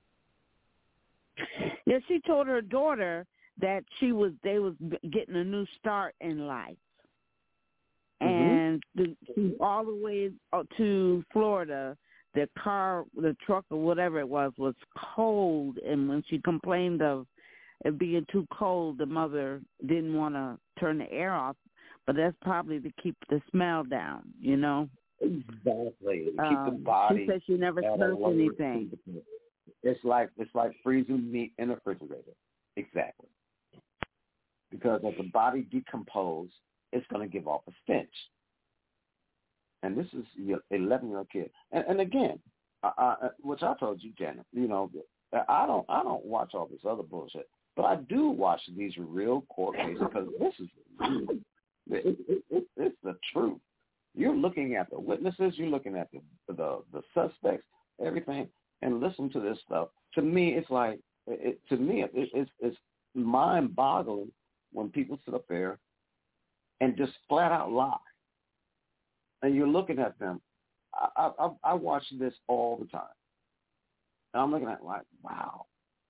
Yeah, she told her daughter that she was they was getting a new start in life, and the, all the way to Florida, the car, the truck, or whatever it was, was cold. And when she complained of it being too cold, the mother didn't want to turn the air off. But that's probably to keep the smell down, you know. Exactly. To um, keep the body. She said she never smelled anything. It's like it's like freezing meat in a refrigerator. Exactly. Because as the body decomposes, it's going to give off a stench. And this is your eleven-year-old kid. And, and again, I, I, which I told you, Janet, you know, I don't I don't watch all this other bullshit, but I do watch these real court cases because this is real. It, it, it, it's the truth. You're looking at the witnesses, you're looking at the the, the suspects, everything, and listen to this stuff. To me, it's like, it, to me, it, it's, it's mind-boggling when people sit up there and just flat out lie. And you're looking at them. I, I, I watch this all the time. And I'm looking at it like, wow.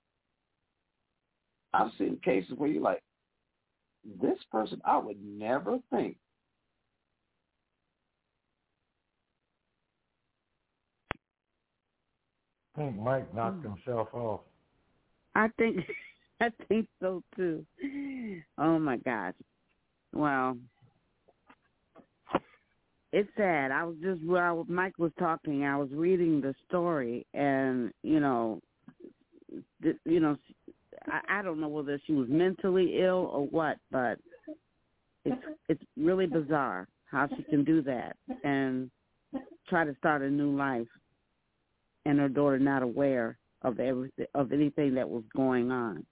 I've seen cases where you're like, this person, I would never think. I think Mike knocked himself off. I think, I think so too. Oh my gosh! Well, it's sad. I was just while Mike was talking, I was reading the story, and you know, th- you know, I, I don't know whether she was mentally ill or what, but it's it's really bizarre how she can do that and try to start a new life, and her daughter not aware of everything, of anything that was going on.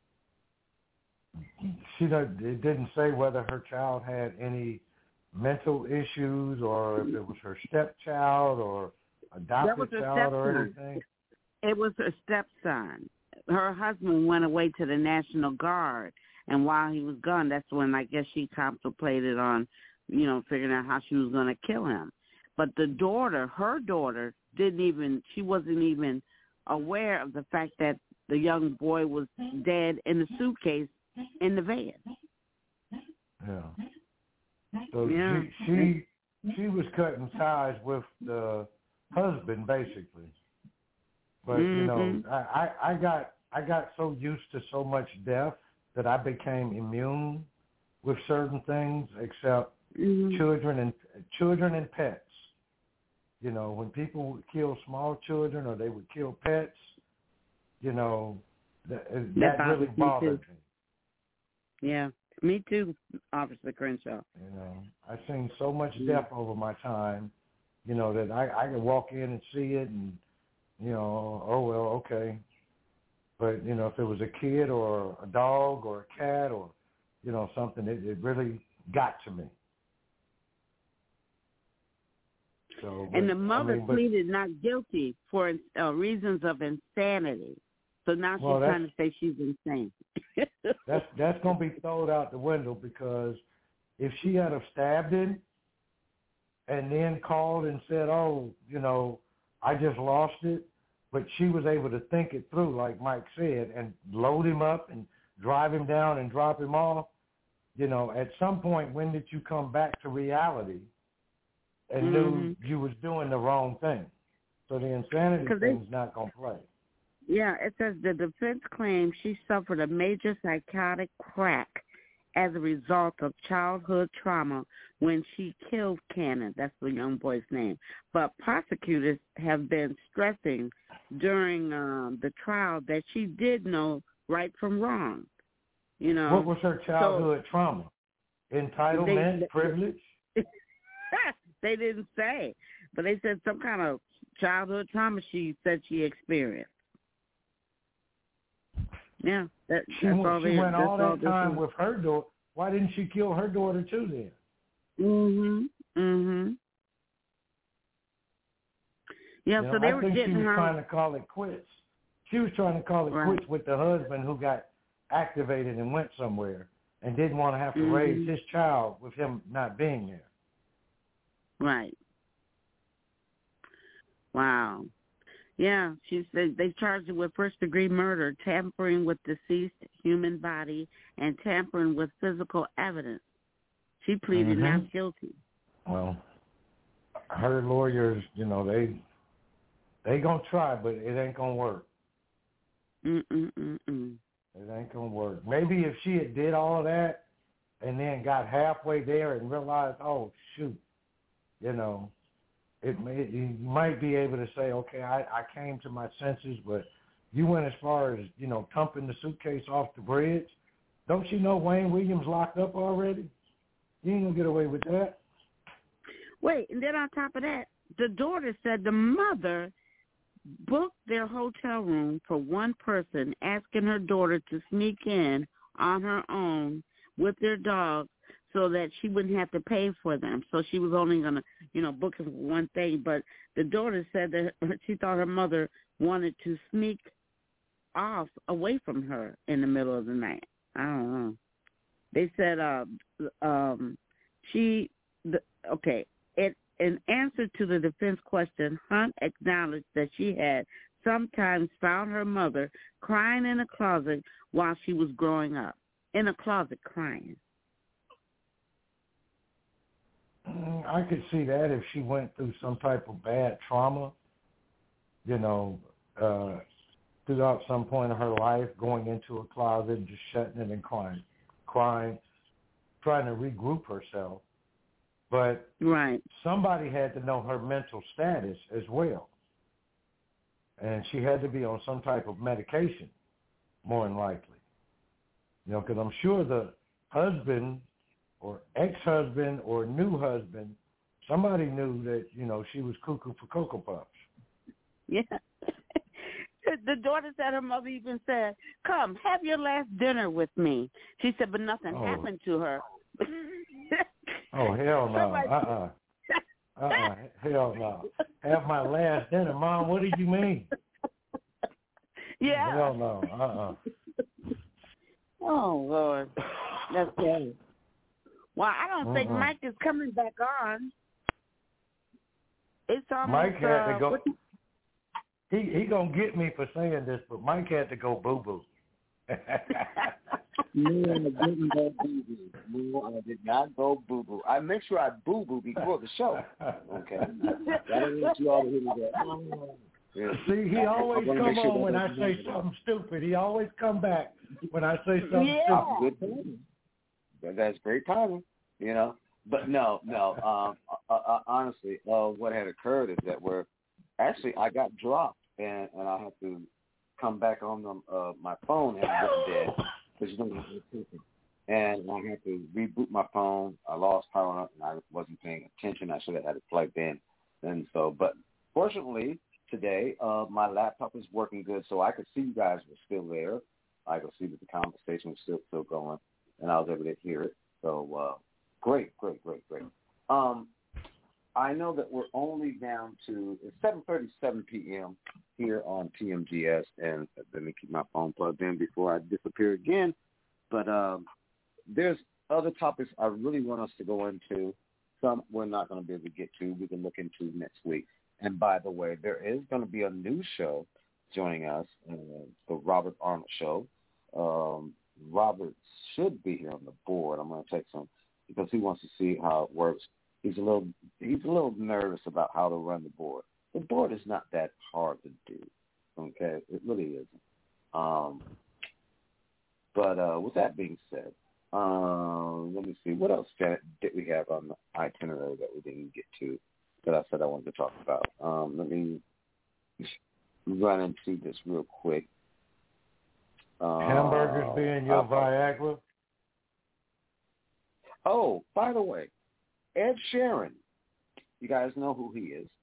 She don't, it didn't say whether her child had any mental issues or if it was her stepchild or adopted child or anything. It was her stepson. Her husband went away to the National Guard, and while he was gone, that's when I guess she contemplated on, you know, figuring out how she was going to kill him. But the daughter, her daughter, didn't even, she wasn't even aware of the fact that the young boy was dead in the suitcase in the van. Yeah. So yeah. she, she she was cutting ties with the husband basically. But mm-hmm. you know, I, I, I got I got so used to so much death that I became immune with certain things, except mm-hmm. children and children and pets. You know, when people would kill small children or they would kill pets, you know, that, that, that really bothered me. Yeah, me too, Officer Crenshaw. You know, I've seen so much death over my time, you know, that I, I can walk in and see it and, you know, oh, well, okay. But, you know, if it was a kid or a dog or a cat or, you know, something, it, it really got to me. So, and but, the mother I mean, but, pleaded not guilty for uh, reasons of insanity. So now she's well, trying to say she's insane. that's that's going to be thrown out the window, because if she had have stabbed him and then called and said, oh, you know, I just lost it, but she was able to think it through, like Mike said, and load him up and drive him down and drop him off, you know, at some point, when did you come back to reality and mm-hmm. knew you was doing the wrong thing? So the insanity thing's they, not going to play. Yeah, it says the defense claims she suffered a major psychotic crack as a result of childhood trauma when she killed Cannon. That's the young boy's name. But prosecutors have been stressing during um, the trial that she did know right from wrong. You know, what was her childhood so, trauma? Entitlement, they, privilege? They didn't say, but they said some kind of childhood trauma she said she experienced. Yeah, that, she, that's went, all she they, went all all that time with her daughter. Why didn't she kill her daughter too then? Mhm. Mhm. Yeah, you so know, they I were think getting she was her. trying to call it quits. She was trying to call it right. quits with the husband who got activated and went somewhere and didn't want to have to mm-hmm. raise his child with him not being there. Right. Wow. Yeah, she said they charged her with first-degree murder, tampering with deceased human body, and tampering with physical evidence. She pleaded mm-hmm. not guilty. Well, her lawyers, you know, they they gonna try, but it ain't gonna work. Mm mm mm mm. It ain't gonna work. Maybe if she had did all that and then got halfway there and realized, oh shoot, you know. It may, you might be able to say, okay, I, I came to my senses, but you went as far as, you know, dumping the suitcase off the bridge. Don't you know Wayne Williams locked up already? You ain't going to get away with that. Wait, and then on top of that, the daughter said the mother booked their hotel room for one person, asking her daughter to sneak in on her own with their dog so that she wouldn't have to pay for them. So she was only going to, you know, book it for one thing. But the daughter said that she thought her mother wanted to sneak off away from her in the middle of the night. I don't know. They said uh, um, she, the, okay, it, in answer to the defense question, Hunt acknowledged that she had sometimes found her mother crying in a closet while she was growing up, in a closet crying. I could see that if she went through some type of bad trauma, you know, uh, throughout some point of her life, going into a closet and just shutting it and crying, crying, trying to regroup herself. But right. somebody had to know her mental status as well. And she had to be on some type of medication, more than likely. You know, because I'm sure the husband or ex-husband or new husband, somebody knew that, you know, she was cuckoo for Cocoa Puffs. Yeah. The daughter said her mother even said, come, have your last dinner with me. She said, but nothing oh. happened to her. Oh, hell no. Somebody... Uh-uh. Uh-uh. Hell no. Have my last dinner. Mom, what did you mean? Yeah. Hell no. Uh-uh. Oh, Lord. That's scary. Well, I don't uh-uh. think Mike is coming back on. It's almost... Mike had uh, to go... what... He he gonna get me for saying this, but Mike had to go boo-boo. No, I didn't go boo-boo. No, I did not go boo-boo. I make sure I boo-boo before the show. Okay? I don't want you all to hear me go, yeah. See, he always come sure on when I say something stupid. He always come back when I say something yeah. stupid. Good timing. That's great timing, you know. But no, no. Um, uh, uh, honestly, uh, what had occurred is that we're actually I got dropped. And, and I have to come back on them. Uh, my phone had went dead, which is and I had to reboot my phone. I lost power up, and I wasn't paying attention. I should have had it plugged in, and so. But fortunately, today. Uh, my laptop is working good, so I could see you guys were still there. I could see that the conversation was still still going, and I was able to hear it. So uh, great, great, great, great. Um, I know that we're only down to it's seven thirty-seven p.m. here on T M G S, and let me keep my phone plugged in before I disappear again. But um, there's other topics I really want us to go into. Some we're not going to be able to get to. We can look into next week. And by the way, there is going to be a new show joining us, uh, the Robert Arnold Show. Um, Robert should be here on the board. I'm going to take some because he wants to see how it works. He's a little he's a little nervous about how to run the board. The board is not that hard to do. Okay, it really isn't. Um, but uh, with that being said, uh, let me see what else did we have on the itinerary that we didn't get to that I said I wanted to talk about. Um, let me run into this real quick. Uh, Hamburgers being your uh, Viagra. Oh, by the way. Ed Sheeran, you guys know who he is.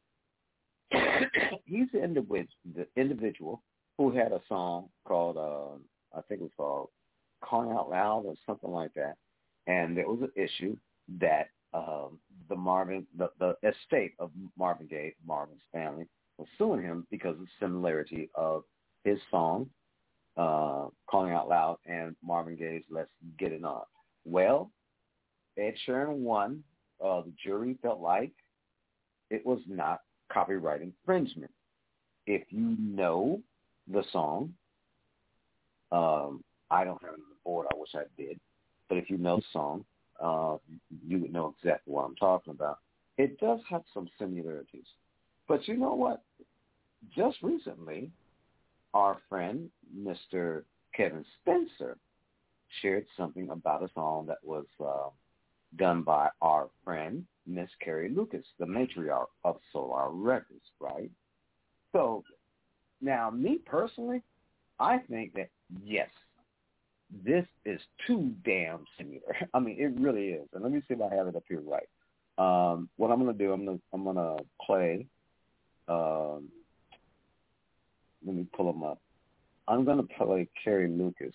He's the individual who had a song called, uh, I think it was called Calling Out Loud or something like that. And there was an issue that um, the Marvin, the, the estate of Marvin Gaye, Marvin's family, was suing him because of the similarity of his song, uh, Calling Out Loud, and Marvin Gaye's Let's Get It On. Well, Ed Sheeran won. Uh, the jury felt like it was not copyright infringement. If you know the song, um, I don't have it on the board. I wish I did. But if you know the song, uh, you would know exactly what I'm talking about. It does have some similarities. But you know what? Just recently, our friend, Mister Kevin Spencer, shared something about a song that was uh, done by our friend, Miss Carrie Lucas, the matriarch of Solar Records, right? So now, me personally, I think that, yes, this is too damn similar. I mean, it really is. And let me see if I have it up here right. Um, what I'm going to do, I'm going to I'm gonna play, um, let me pull them up. I'm going to play Carrie Lucas,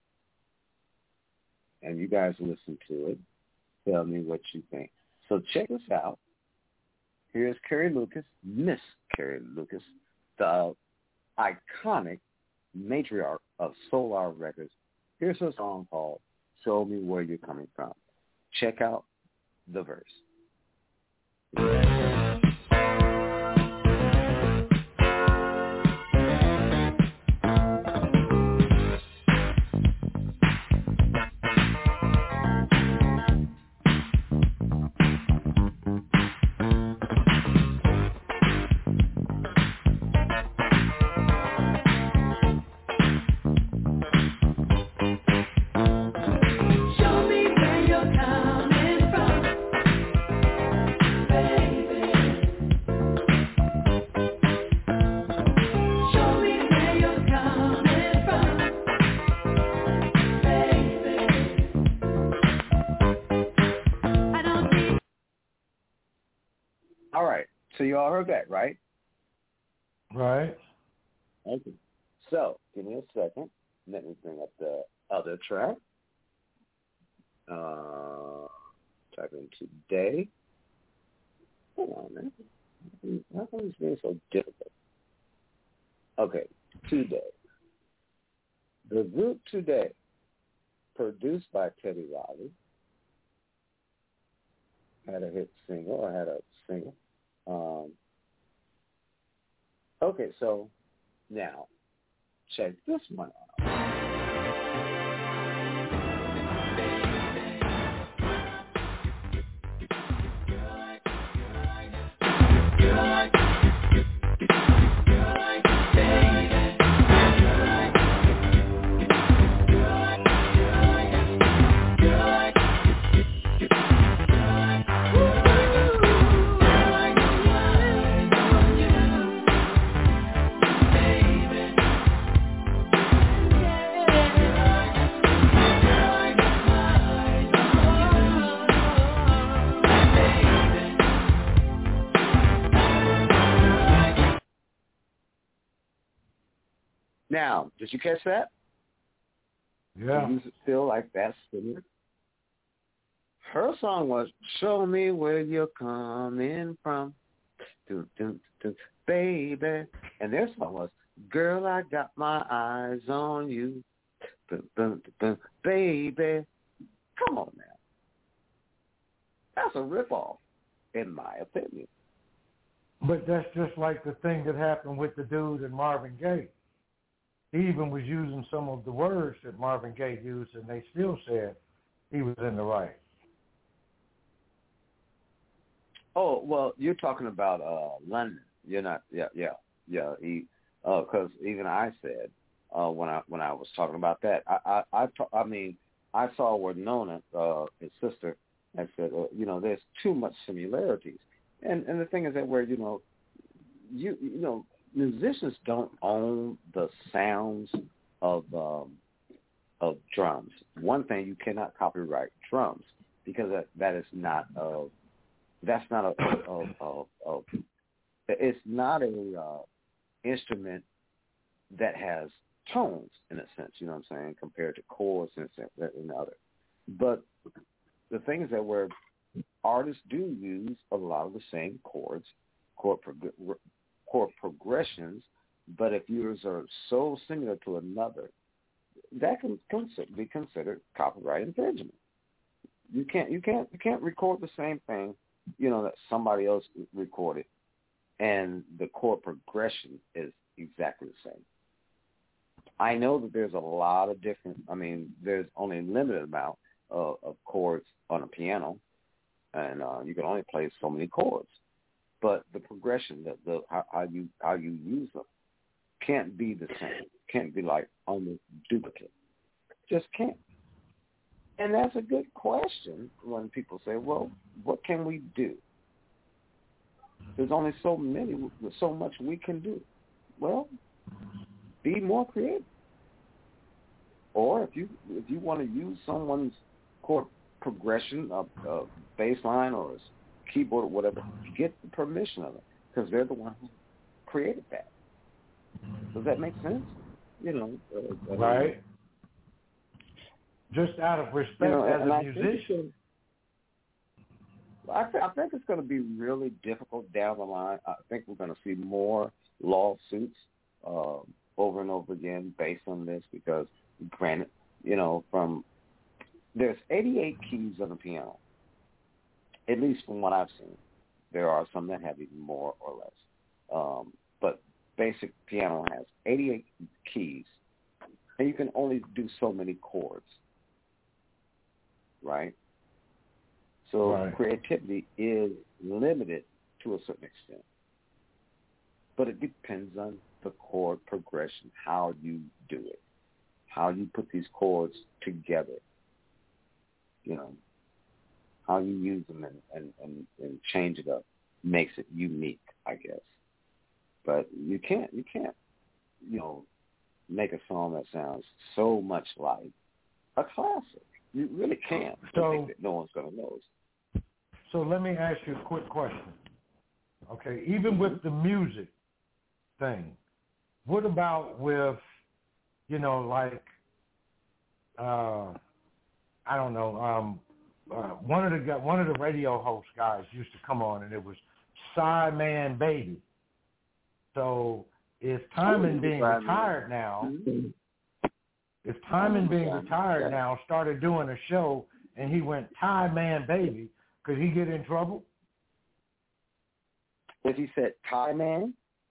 and you guys listen to it. Tell me what you think. So check this out. Here's Carrie Lucas, Miss Carrie Lucas, the iconic matriarch of Solar Records. Here's a song called Show Me Where You're Coming From. Check out the verse. So you all heard that, right? Right. Okay. So give me a second. Let me bring up the other track. Uh, type in Today. Hold on, man. How come this being so difficult? Okay, Today. The group Today, produced by Teddy Riley, had a hit single, or had a single. Um, okay, so now check this one out. Now, did you catch that? Yeah. Did you feel like that's similar? Her song was "Show Me Where You're Coming From," dun, dun, dun, baby, and their song was "Girl, I Got My Eyes on You," dun, dun, dun, baby. Come on now, that's a ripoff, in my opinion. But that's just like the thing that happened with the dude in Marvin Gaye. He even was using some of the words that Marvin Gaye used, and they still said he was in the right. Oh, well, you're talking about uh, London. You're not, yeah, yeah, yeah. He, because uh, even I said uh, when I when I was talking about that, I I I, ta- I mean, I saw where Nona, uh, his sister, had said, uh, you know, there's too much similarities, and and the thing is that where you know, you you know, musicians don't own the sounds of um, of drums. One thing, you cannot copyright drums because that that is not uh, That's not a, a, a, a, a it's not a uh, instrument that has tones in a sense, you know what I'm saying, compared to chords and and other. But the thing is that where artists do use a lot of the same chords, chord prog- chord progressions, but if yours are so similar to another, that can consider, be considered copyright infringement. You can't you can't you can't record the same thing, you know, that somebody else recorded, and the chord progression is exactly the same. I know that there's a lot of different, I mean, there's only a limited amount of, of chords on a piano, and uh, you can only play so many chords. But the progression, the, the how, how you how you use them, can't be the same. Can't be like almost duplicate. Just can't. And that's a good question when people say, well, what can we do? There's only so many, so much we can do. Well, be more creative. Or if you if you want to use someone's chord progression, of a bass line or a keyboard or whatever, get the permission of them because they're the one who created that. Does that make sense? You know, uh, right? Just out of respect, you know, as a musician. I, th- I think it's going to be really difficult down the line. I think we're going to see more lawsuits uh, over and over again based on this because, granted, you know, from there's eighty-eight keys on the piano, at least from what I've seen. There are some that have even more or less. Um, but basic piano has eighty-eight keys, and you can only do so many chords. Right? So right. creativity is limited to a certain extent. But it depends on the chord progression, how you do it, how you put these chords together, you know, how you use them and, and, and, and change it up makes it unique, I guess. But you can't, you can't, you know, make a song that sounds so much like a classic. You really can't. So, think that no one's going to know. So let me ask you a quick question. Okay, even with the music thing, what about with, you know, like, uh, I don't know, um, uh, one of the one of the radio host guys used to come on, and it was Sideman Baby. So is Timon being retired now? Mm-hmm. If Timon being retired now started doing a show and he went Tie Man Baby, could he get in trouble? If he said Tie Man?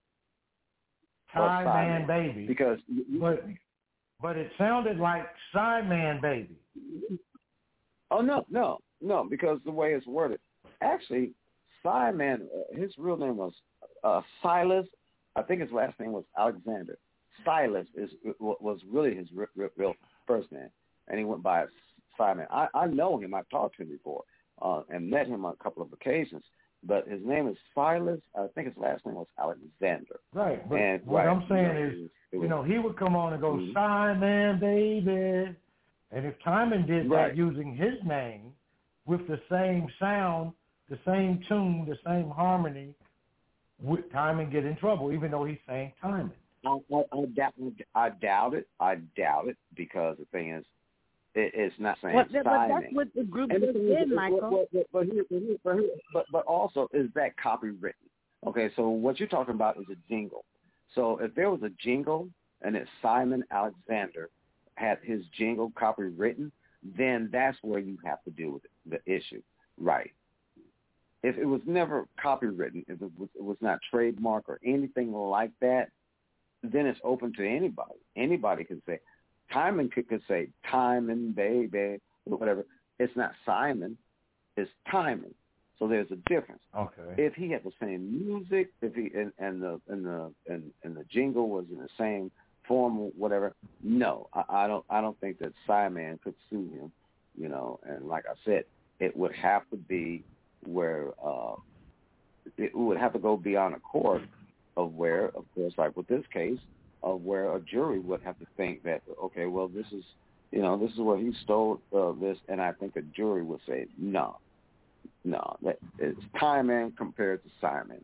Tie Man Baby. Because you, but but it sounded like Sideman Baby. Oh no, no, no, because the way it's worded. Actually, Sideman, uh, his real name was uh, Silas. I think his last name was Alexander. Silas is was really his real, real first name, and he went by Simon. I, I know him. I've talked to him before uh, and met him on a couple of occasions. But his name is Silas. I think his last name was Alexander. Right. But and, what right, I'm saying you know, is, it was, you know, he would come on and go, mm-hmm. Simon, baby. And if Timon did right. that using his name with the same sound, the same tune, the same harmony, would Timon get in trouble, even though he's saying Timon? I, I, I, doubt, I doubt it. I doubt it because the thing is, it, it's not saying Well, signing. but that's what the group just did, Michael. But, but, here, but, here, but, here, but, but also, is that copywritten? Okay, so what you're talking about is a jingle. So if there was a jingle and it's Simon Alexander had his jingle copywritten, then that's where you have to deal with it, the issue, right? If it was never copywritten, if it was, it was not trademark or anything like that, then it's open to anybody. Anybody can say, Timon could, could say, Timon, baby, or whatever. It's not Simon, it's Timon. So there's a difference. Okay. If he had the same music, if he and, and the and the and, and the jingle was in the same form or whatever, no, I, I don't I don't think that Simon could sue him, you know. And like I said, it would have to be where uh, it would have to go beyond a court of where, of course, like with this case, of where a jury would have to think that, okay, well, this is, you know, this is where he stole uh, this, and I think a jury would say, no, no, that it's Timon compared to Simon.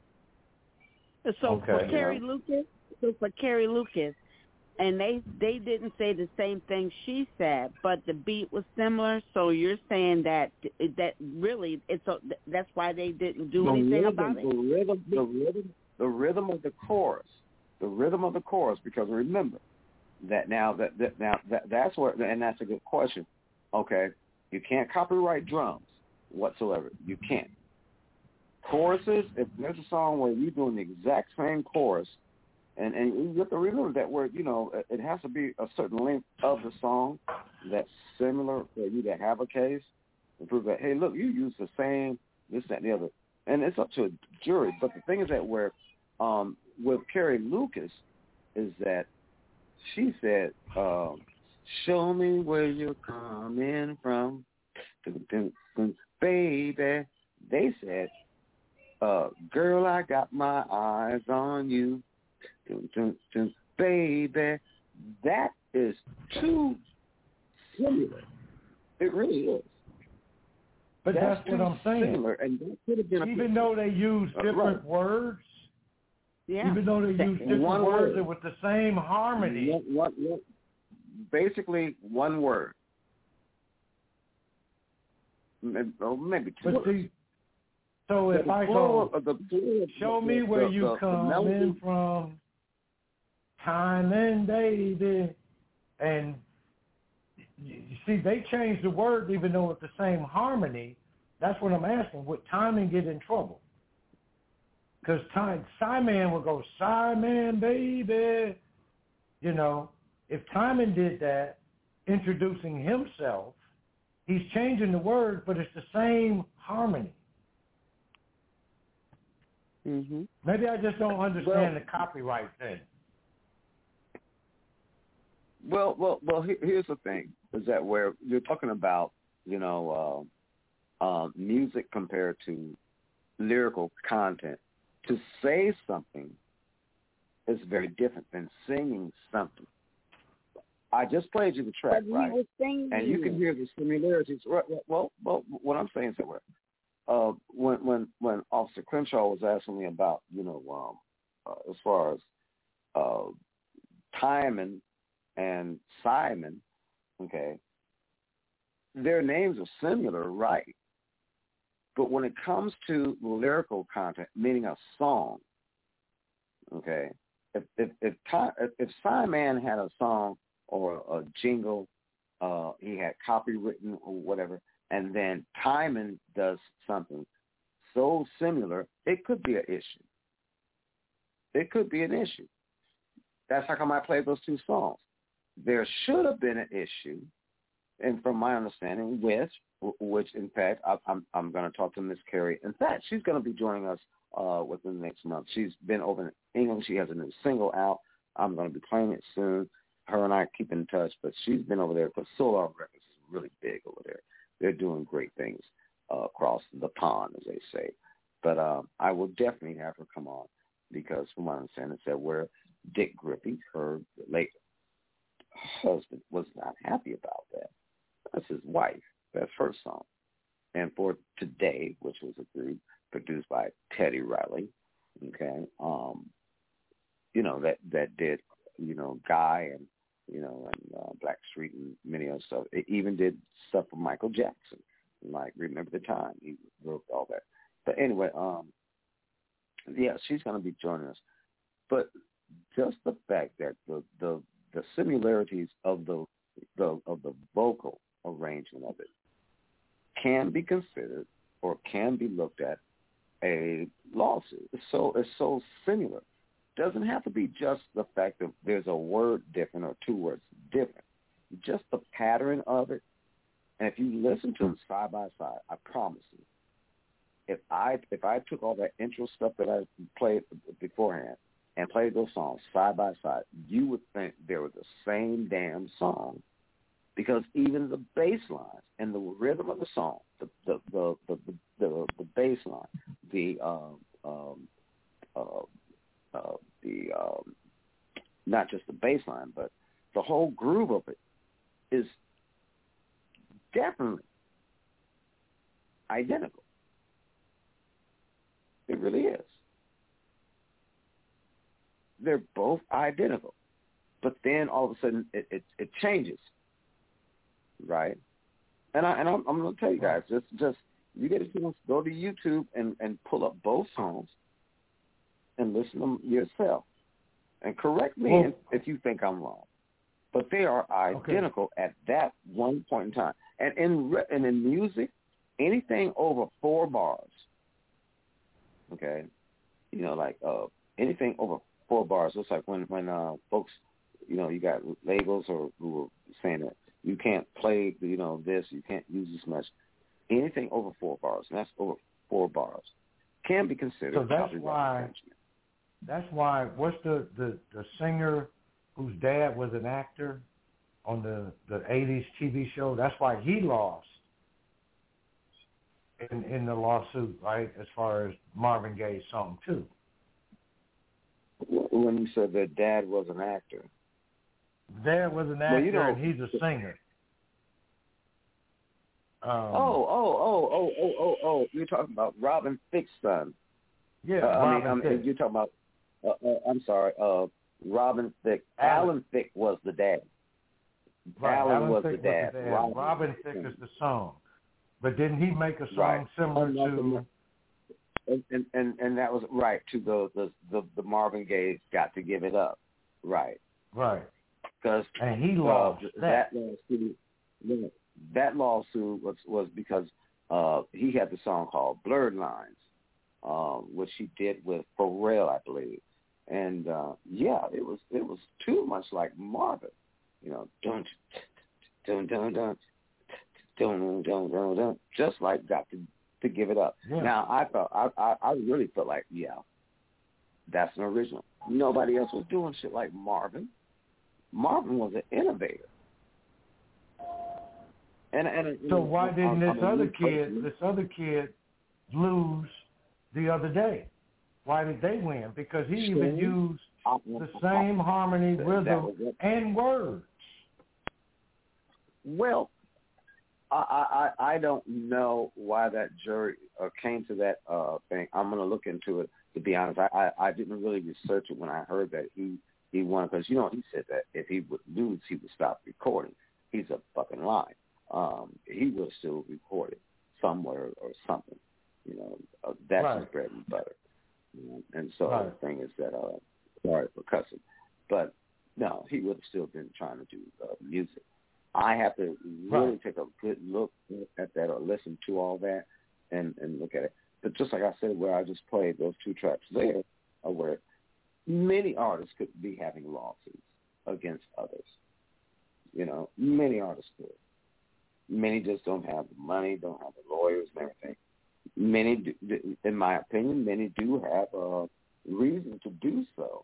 So Okay, for Carrie yeah. Lucas, so for Carrie Lucas, and they they didn't say the same thing she said, but the beat was similar. So you're saying that that really it's a, that's why they didn't do the anything rhythm, about it. The rhythm, the rhythm, the rhythm of the chorus, the rhythm of the chorus. Because remember that now that, that now that that's where, and that's a good question. Okay, you can't copyright drums whatsoever. You can't. Choruses. If there's a song where you're doing the exact same chorus. And and you have to remember that word, you know, it has to be a certain length of the song that's similar for you to have a case and prove that, hey, look, you use the same, this, that, and the other. And it's up to a jury. But the thing is that where um, with Carrie Lucas is that she said, um, show me where you're coming from, baby. They said, uh, girl, I got my eyes on you. Dun, dun, dun, baby, that is too similar. It really is. But that's, that's what I'm saying. Similar, and that could have been even a, though they use different uh, right. words, yeah. even though they use different one words word. with the same harmony. One, one, one, basically, one word. Maybe, oh, maybe two but words. See, so if the I plural, go, the plural, show the, me where the, you the, come the in from, time and baby, and you see they changed the words even though it's the same harmony. That's what I'm asking. Would Timon get in trouble? Because time Simon would go Simon baby, you know. If Timon did that, introducing himself, he's changing the words, but it's the same harmony. Mm-hmm. Maybe I just don't understand well, the copyright thing. Well, well, well. Here's the thing: is that where you're talking about, you know, uh, uh, music compared to lyrical content. To say something is very different than singing something. I just played you the track, but right? Was singing. And you can hear the similarities. Well, well, what I'm saying is that where, uh, when when when Officer Crenshaw was asking me about, you know, um, uh, as far as uh, Timon and Simon, okay, their names are similar, right? But when it comes to lyrical content, meaning a song, okay, if if if, if, if Simon had a song or a jingle, uh, he had copywritten or whatever, and then Timon does something so similar, it could be an issue. It could be an issue. That's how come I played those two songs. There should have been an issue, and from my understanding, with which, in fact, I, I'm I'm going to talk to Miss Carrie. In fact, she's going to be joining us uh, within the next month. She's been over in England. She has a new single out. I'm going to be playing it soon. Her and I keep in touch, but she's been over there because Solar Records is really big over there. They're doing great things uh, across the pond, as they say. But uh, I will definitely have her come on because, from my understanding, it's that where Dick Griffey, her late husband, was not happy about that. That's his wife. That's her song. And for Today, which was a group produced by Teddy Riley, okay, um, you know, that that did, you know, Guy and, you know, and uh, Blackstreet and many other stuff. It even did stuff for Michael Jackson, like Remember the Time. He wrote all that. But anyway, um, yeah, she's going to be joining us. But just the fact that the the, the similarities of the, the of the vocal arrangement of it can be considered or can be looked at a lawsuit. It's so it's so similar. Doesn't have to be just the fact that there's a word different or two words different. Just the pattern of it. And if you listen to them side by side, I promise you, if I if I took all that intro stuff that I played beforehand and played those songs side by side, you would think they were the same damn song, because even the bass lines and the rhythm of the song, the the the the the, the, the bass line, the um, um, uh, uh, the um, not just the bass line, but the whole groove of it is definitely identical. It really is. They're both identical, but then all of a sudden it, it, it changes, right? And I and I'm, I'm going to tell you guys, just just you get a chance, go to YouTube and, and pull up both songs and listen to them yourself, and correct me well, if, if you think I'm wrong. But they are identical okay. at that one point in time. And in and in music, anything over four bars, okay, you know, like uh, anything over four bars. It's like when when uh, folks, you know, you got labels or who are saying that you can't play, you know, this, you can't use this much. Anything over four bars, and that's over four bars, can be considered. So that's why. That's why. What's the, the, the singer whose dad was an actor on the, the eighties T V show? That's why he lost in in the lawsuit, right? As far as Marvin Gaye's song too. When you said that dad was an actor, dad was an actor, well, you know, and he's a singer. Um, oh, oh, oh, oh, oh, oh, oh! You're talking about Robin Thicke's son. Yeah, uh, Robin I mean, I mean, Thicke. You're talking about. Uh, uh, I'm sorry, uh, Robin Thicke. Alan, Alan Thicke was the dad. Right. Alan, Alan was, Thicke the dad. was the dad. Robin, Robin Thicke is the song. But didn't he make a song right. similar and, to? And, and and and that was right to the the the, the Marvin Gaye "Got to Give It Up," right? Right. Because and he lost uh, that. That lawsuit, that lawsuit was was because uh, he had the song called "Blurred Lines," um, which he did with Pharrell, I believe. And uh, yeah, it was it was too much like Marvin, you know, don't don't don't don't don't don't don't don't just like Got to to Give It Up. Yeah. Now I felt I, I I really felt like yeah, that's an original. Nobody else was doing shit like Marvin. Marvin was an innovator. And and so why I'm, didn't I'm, this I'm other kid this other kid lose the other day? Why did they win? Because he sure. even used the same harmony, rhythm, and words. Well, I, I I don't know why that jury uh, came to that uh, thing. I'm going to look into it. To be honest, I, I, I didn't really research it when I heard that he he won, because you know he said that if he would lose, he would stop recording. He's a fucking lie. Um, he will still record it somewhere or something. You know, uh, that's right. his bread and butter. You know? And so right. the thing is that uh, sorry for cussing, but no, he would have still been trying to do uh, music. I have to really right. take a good look at that or listen to all that and, and look at it. But just like I said, where I just played those two tracks there, are where many artists could be having lawsuits against others. You know, many artists could. Many just don't have the money, don't have the lawyers and everything. Many, do, in my opinion, many do have a reason to do so.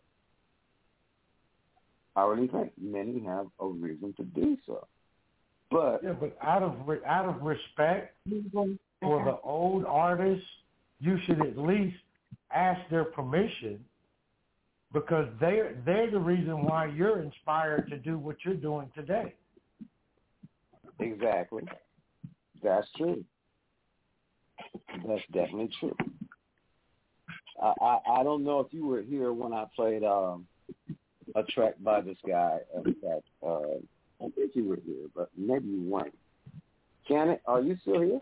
I really think many have a reason to do so. But yeah, but out of out of respect for the old artists, you should at least ask their permission, because they're they're the reason why you're inspired to do what you're doing today. Exactly, that's true. That's definitely true. I, I I don't know if you were here when I played um a track by this guy. In fact, uh, I think you were here, but maybe you weren't. Janet, are you still here?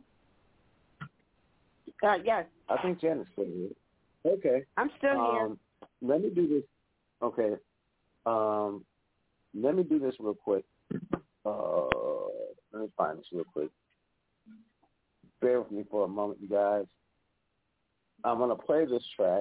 Uh, yes. I think Janet's still here. Okay. I'm still um, here. Let me do this. Okay. Um, let me do this real quick. Uh, let me find this real quick. Bear with me for a moment, you guys. I'm going to play this track.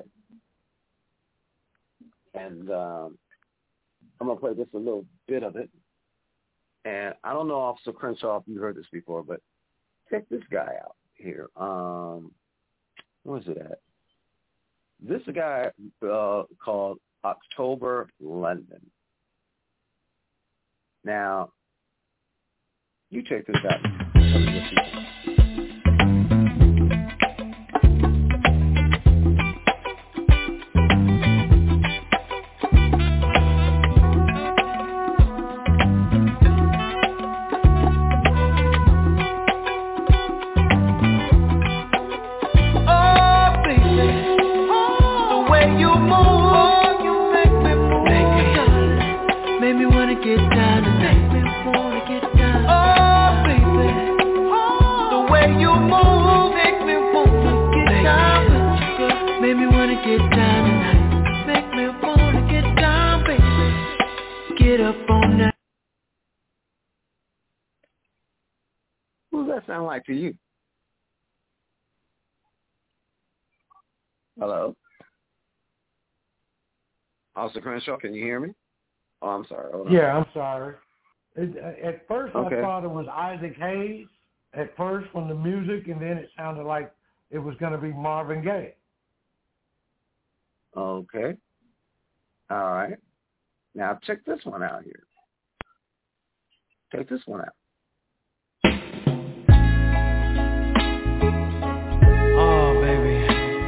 And um, I'm going to play just a little bit of it. And I don't know, Officer Crenshaw, if you heard this before, but check this guy out here. Um, where's it at? This is a guy uh, called October London. Now, you check this out. Tell me what you think. Sound like to you? Hello? Officer Crenshaw, can you hear me? Oh, I'm sorry. Hold on. Yeah, I'm sorry. It, at first, okay. I thought it was Isaac Hayes at first from the music, and then it sounded like it was going to be Marvin Gaye. Okay. All right. Now, check this one out here. Check this one out. Oh, baby.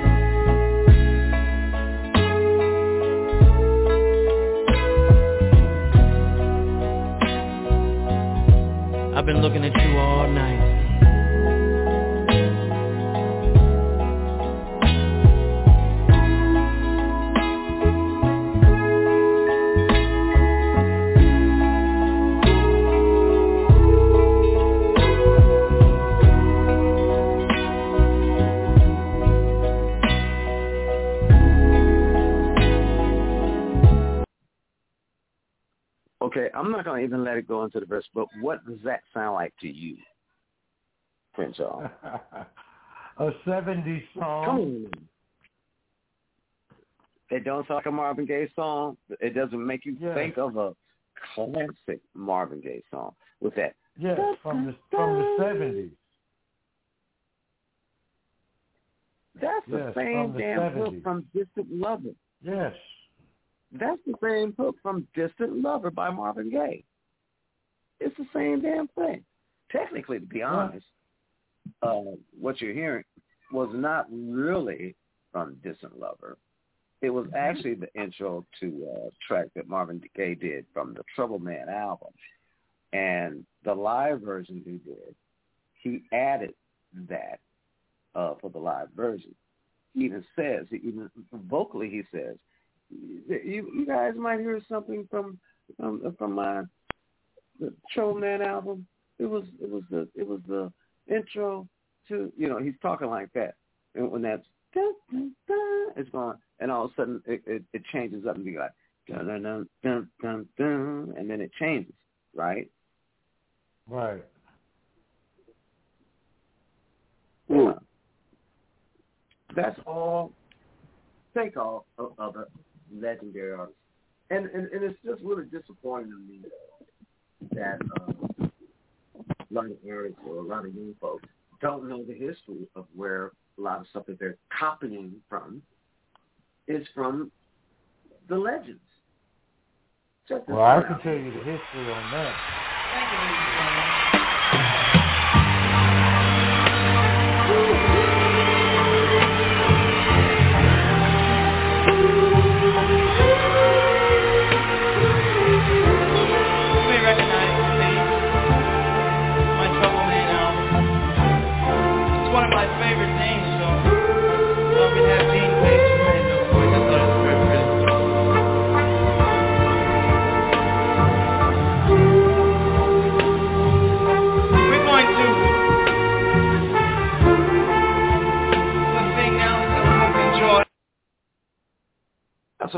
I've been looking at you all night. Okay, I'm not going to even let it go into the verse, but what does that sound like to you, Crenshaw? A seventies song. Come on. It don't sound like a Marvin Gaye song. It doesn't make you yes. think of a classic Marvin Gaye song with that. Yes, from the from the seventies. That's the yes, same the damn seventies. hook from Distant Lover. Yes. That's the same hook from Distant Lover by Marvin Gaye. It's the same damn thing. Technically, to be honest, yeah. uh, what you're hearing was not really from Distant Lover. It was actually the intro to a track that Marvin Gaye did from the Trouble Man album. And the live version he did, he added that uh, for the live version. He even says, he even vocally he says, You, you guys might hear something from from, from my the Trouble Man album. It was it was the it was the intro to, you know, he's talking like that, and when that's dun, dun, dun, it's going, and all of a sudden it, it, it changes up and be like dun dun dun dun dun dun, and then it changes, right? Right. Yeah. That's all. Take all of, of it. Legendary artists, and, and and it's just really disappointing to me that uh, a lot of artists or a lot of young folks don't know the history of where a lot of stuff that they're copying from is from the legends. Well, I can tell you the history on that.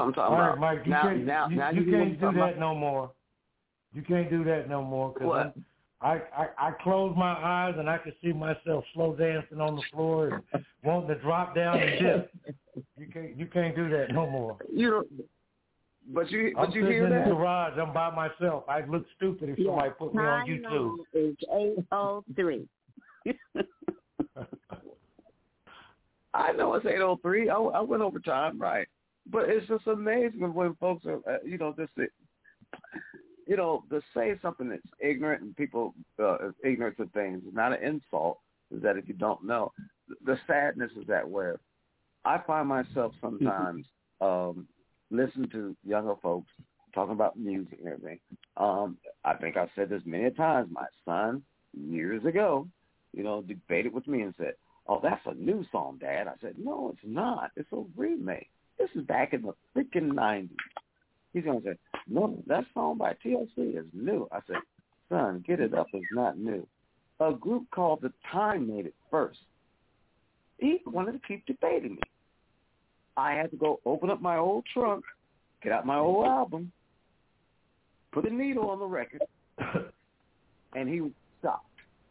I'm talking All right, about. Mike, you now, can't, now, you, now you you can't do that about... no more. You can't do that no more because I, I, I close my eyes and I can see myself slow dancing on the floor and wanting to drop down and dip. You can't you can't do that no more. You don't, but you but I'm you sitting hear in that? the garage. I'm by myself. I'd look stupid if Yeah, somebody put me on time YouTube. now is eight oh three. I know it's eight oh three. I, I went over time, right? But it's just amazing when folks are, uh, you know, just, you know, to say something that's ignorant and people uh, ignorance of things is not an insult. Is that if you don't know, the sadness is that where I find myself sometimes um, listening to younger folks talking about music and everything. Um, I think I've said this many times. My son years ago, you know, debated with me and said, "Oh, that's a new song, Dad." I said, "No, it's not. It's a remake. This is back in the freaking nineties." He's going to say, "No, that song by T L C is new." I said, "Son, Get It Up is not new. A group called The Time made it first." He wanted to keep debating me. I had to go open up my old trunk, get out my old album, put a needle on the record, and he stopped.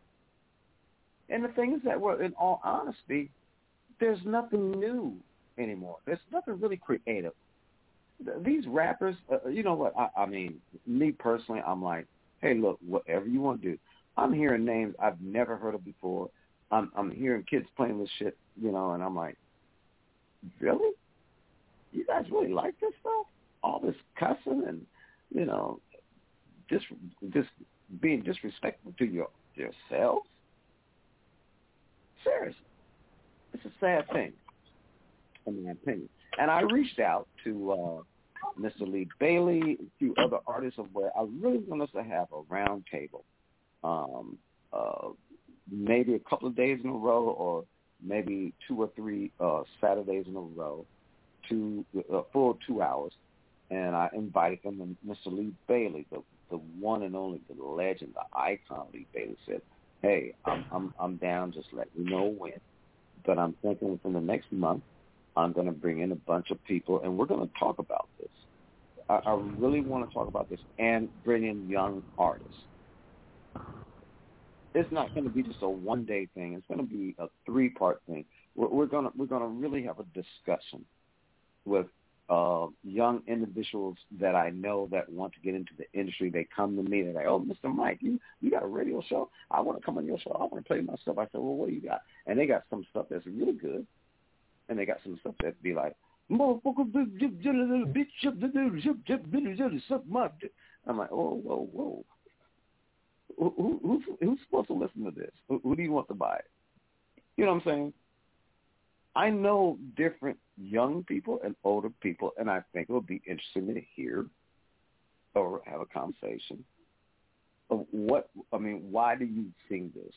And the thing is that, well, in all honesty, there's nothing new anymore. There's nothing really creative. These rappers, uh, you know what, I, I mean, me personally, I'm like, hey, look, whatever you want to do. I'm hearing names I've never heard of before. I'm, I'm hearing kids playing this shit, you know, and I'm like, really? You guys really like this stuff? All this cussing and, you know, just just being disrespectful to your yourselves? Seriously. It's a sad thing, in my opinion. And I reached out to uh, Mister Lee Bailey, a few other artists of where I really want us to have a round table, um, uh, maybe a couple of days in a row or maybe two or three uh, Saturdays in a row, two, a full two hours. And I invited them, and Mister Lee Bailey, the, the one and only, the legend, the icon Lee Bailey said, hey, I'm, I'm, I'm down, just let me know when. But I'm thinking within the next month, I'm going to bring in a bunch of people, and we're going to talk about this. I, I really want to talk about this and bring in young artists. It's not going to be just a one-day thing. It's going to be a three-part thing. We're, we're going to we're going to really have a discussion with uh, young individuals that I know that want to get into the industry. They come to me. They're like, "Oh, Mister Mike, you, you got a radio show? I want to come on your show. I want to play my stuff." I said, "Well, what do you got?" And they got some stuff that's really good. And they got some stuff that be like, motherfucker, bitch, suck my dick. I'm like, whoa, whoa, whoa. Who, who, who's, who's supposed to listen to this? Who, who do you want to buy it? You know what I'm saying? I know different young people and older people, and I think it would be interesting to hear or have a conversation of what, I mean, why do you sing this?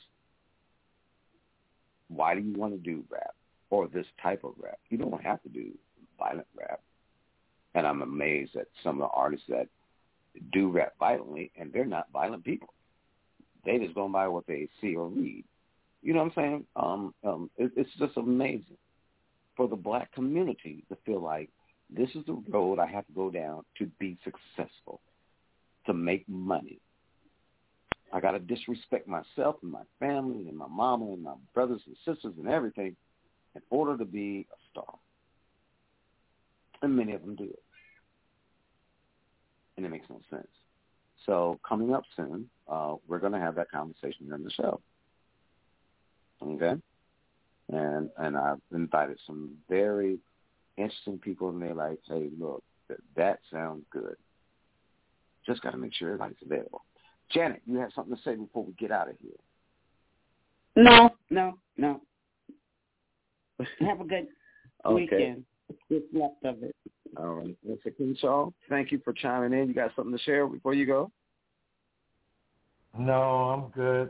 Why do you want to do rap? Or this type of rap. You don't have to do violent rap. And I'm amazed at some of the artists that do rap violently, and they're not violent people. They just go by what they see or read. You know what I'm saying? Um, um, it, it's just amazing for the black community to feel like this is the road I have to go down to be successful, to make money. I got to disrespect myself and my family and my mama and my brothers and sisters and everything in order to be a star. And many of them do it. And it makes no sense. So coming up soon, uh, we're going to have that conversation here on the show. Okay? And and I've invited some very interesting people, and they're like, hey, look, that, that sounds good. Just got to make sure everybody's available. Janet, you have something to say before we get out of here? No, no, no. Have a good okay. weekend. What's left of it. All right. Mister Kinshaw, thank you for chiming in. You got something to share before you go? No, I'm good.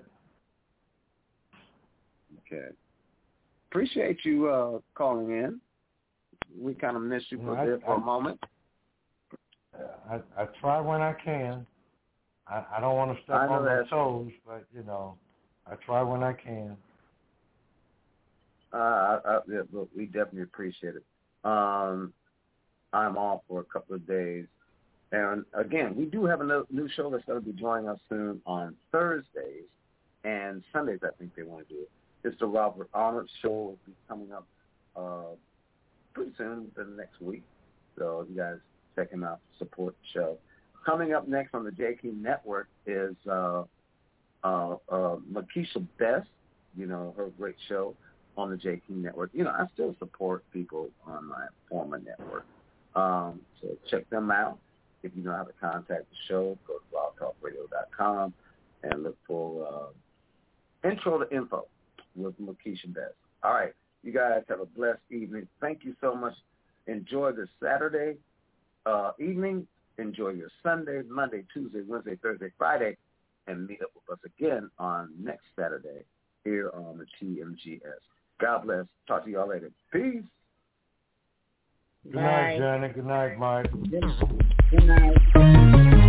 Okay. Appreciate you uh, calling in. We kind of missed you for no, a bit I, for I, a moment. I, I try when I can. I, I don't want to step on my toes, but, you know, I try when I can. Uh, I, I, yeah, look, we definitely appreciate it. Um, I'm off for a couple of days. And, again, we do have a no, new show that's going to be joining us soon on Thursdays and Sundays, I think they want to do it. It's the Robert Arnold Show. Will be coming up uh, pretty soon, within the next week. So you guys check him out, support the show. Coming up next on the J King Network is uh, uh, uh, Makisha Best, you know, her great show on the J King Network. You know, I still support people on my former network. Um, so check them out. If you know how to contact the show, go to blog talk radio dot com and look for uh, Intro to Info with Makisha Best. All right. You guys have a blessed evening. Thank you so much. Enjoy the Saturday uh, evening. Enjoy your Sunday, Monday, Tuesday, Wednesday, Thursday, Friday, and meet up with us again on next Saturday here on the T M G S. God bless. Talk to y'all later. Peace. Good night, Johnny. Good night, Mike. Good night.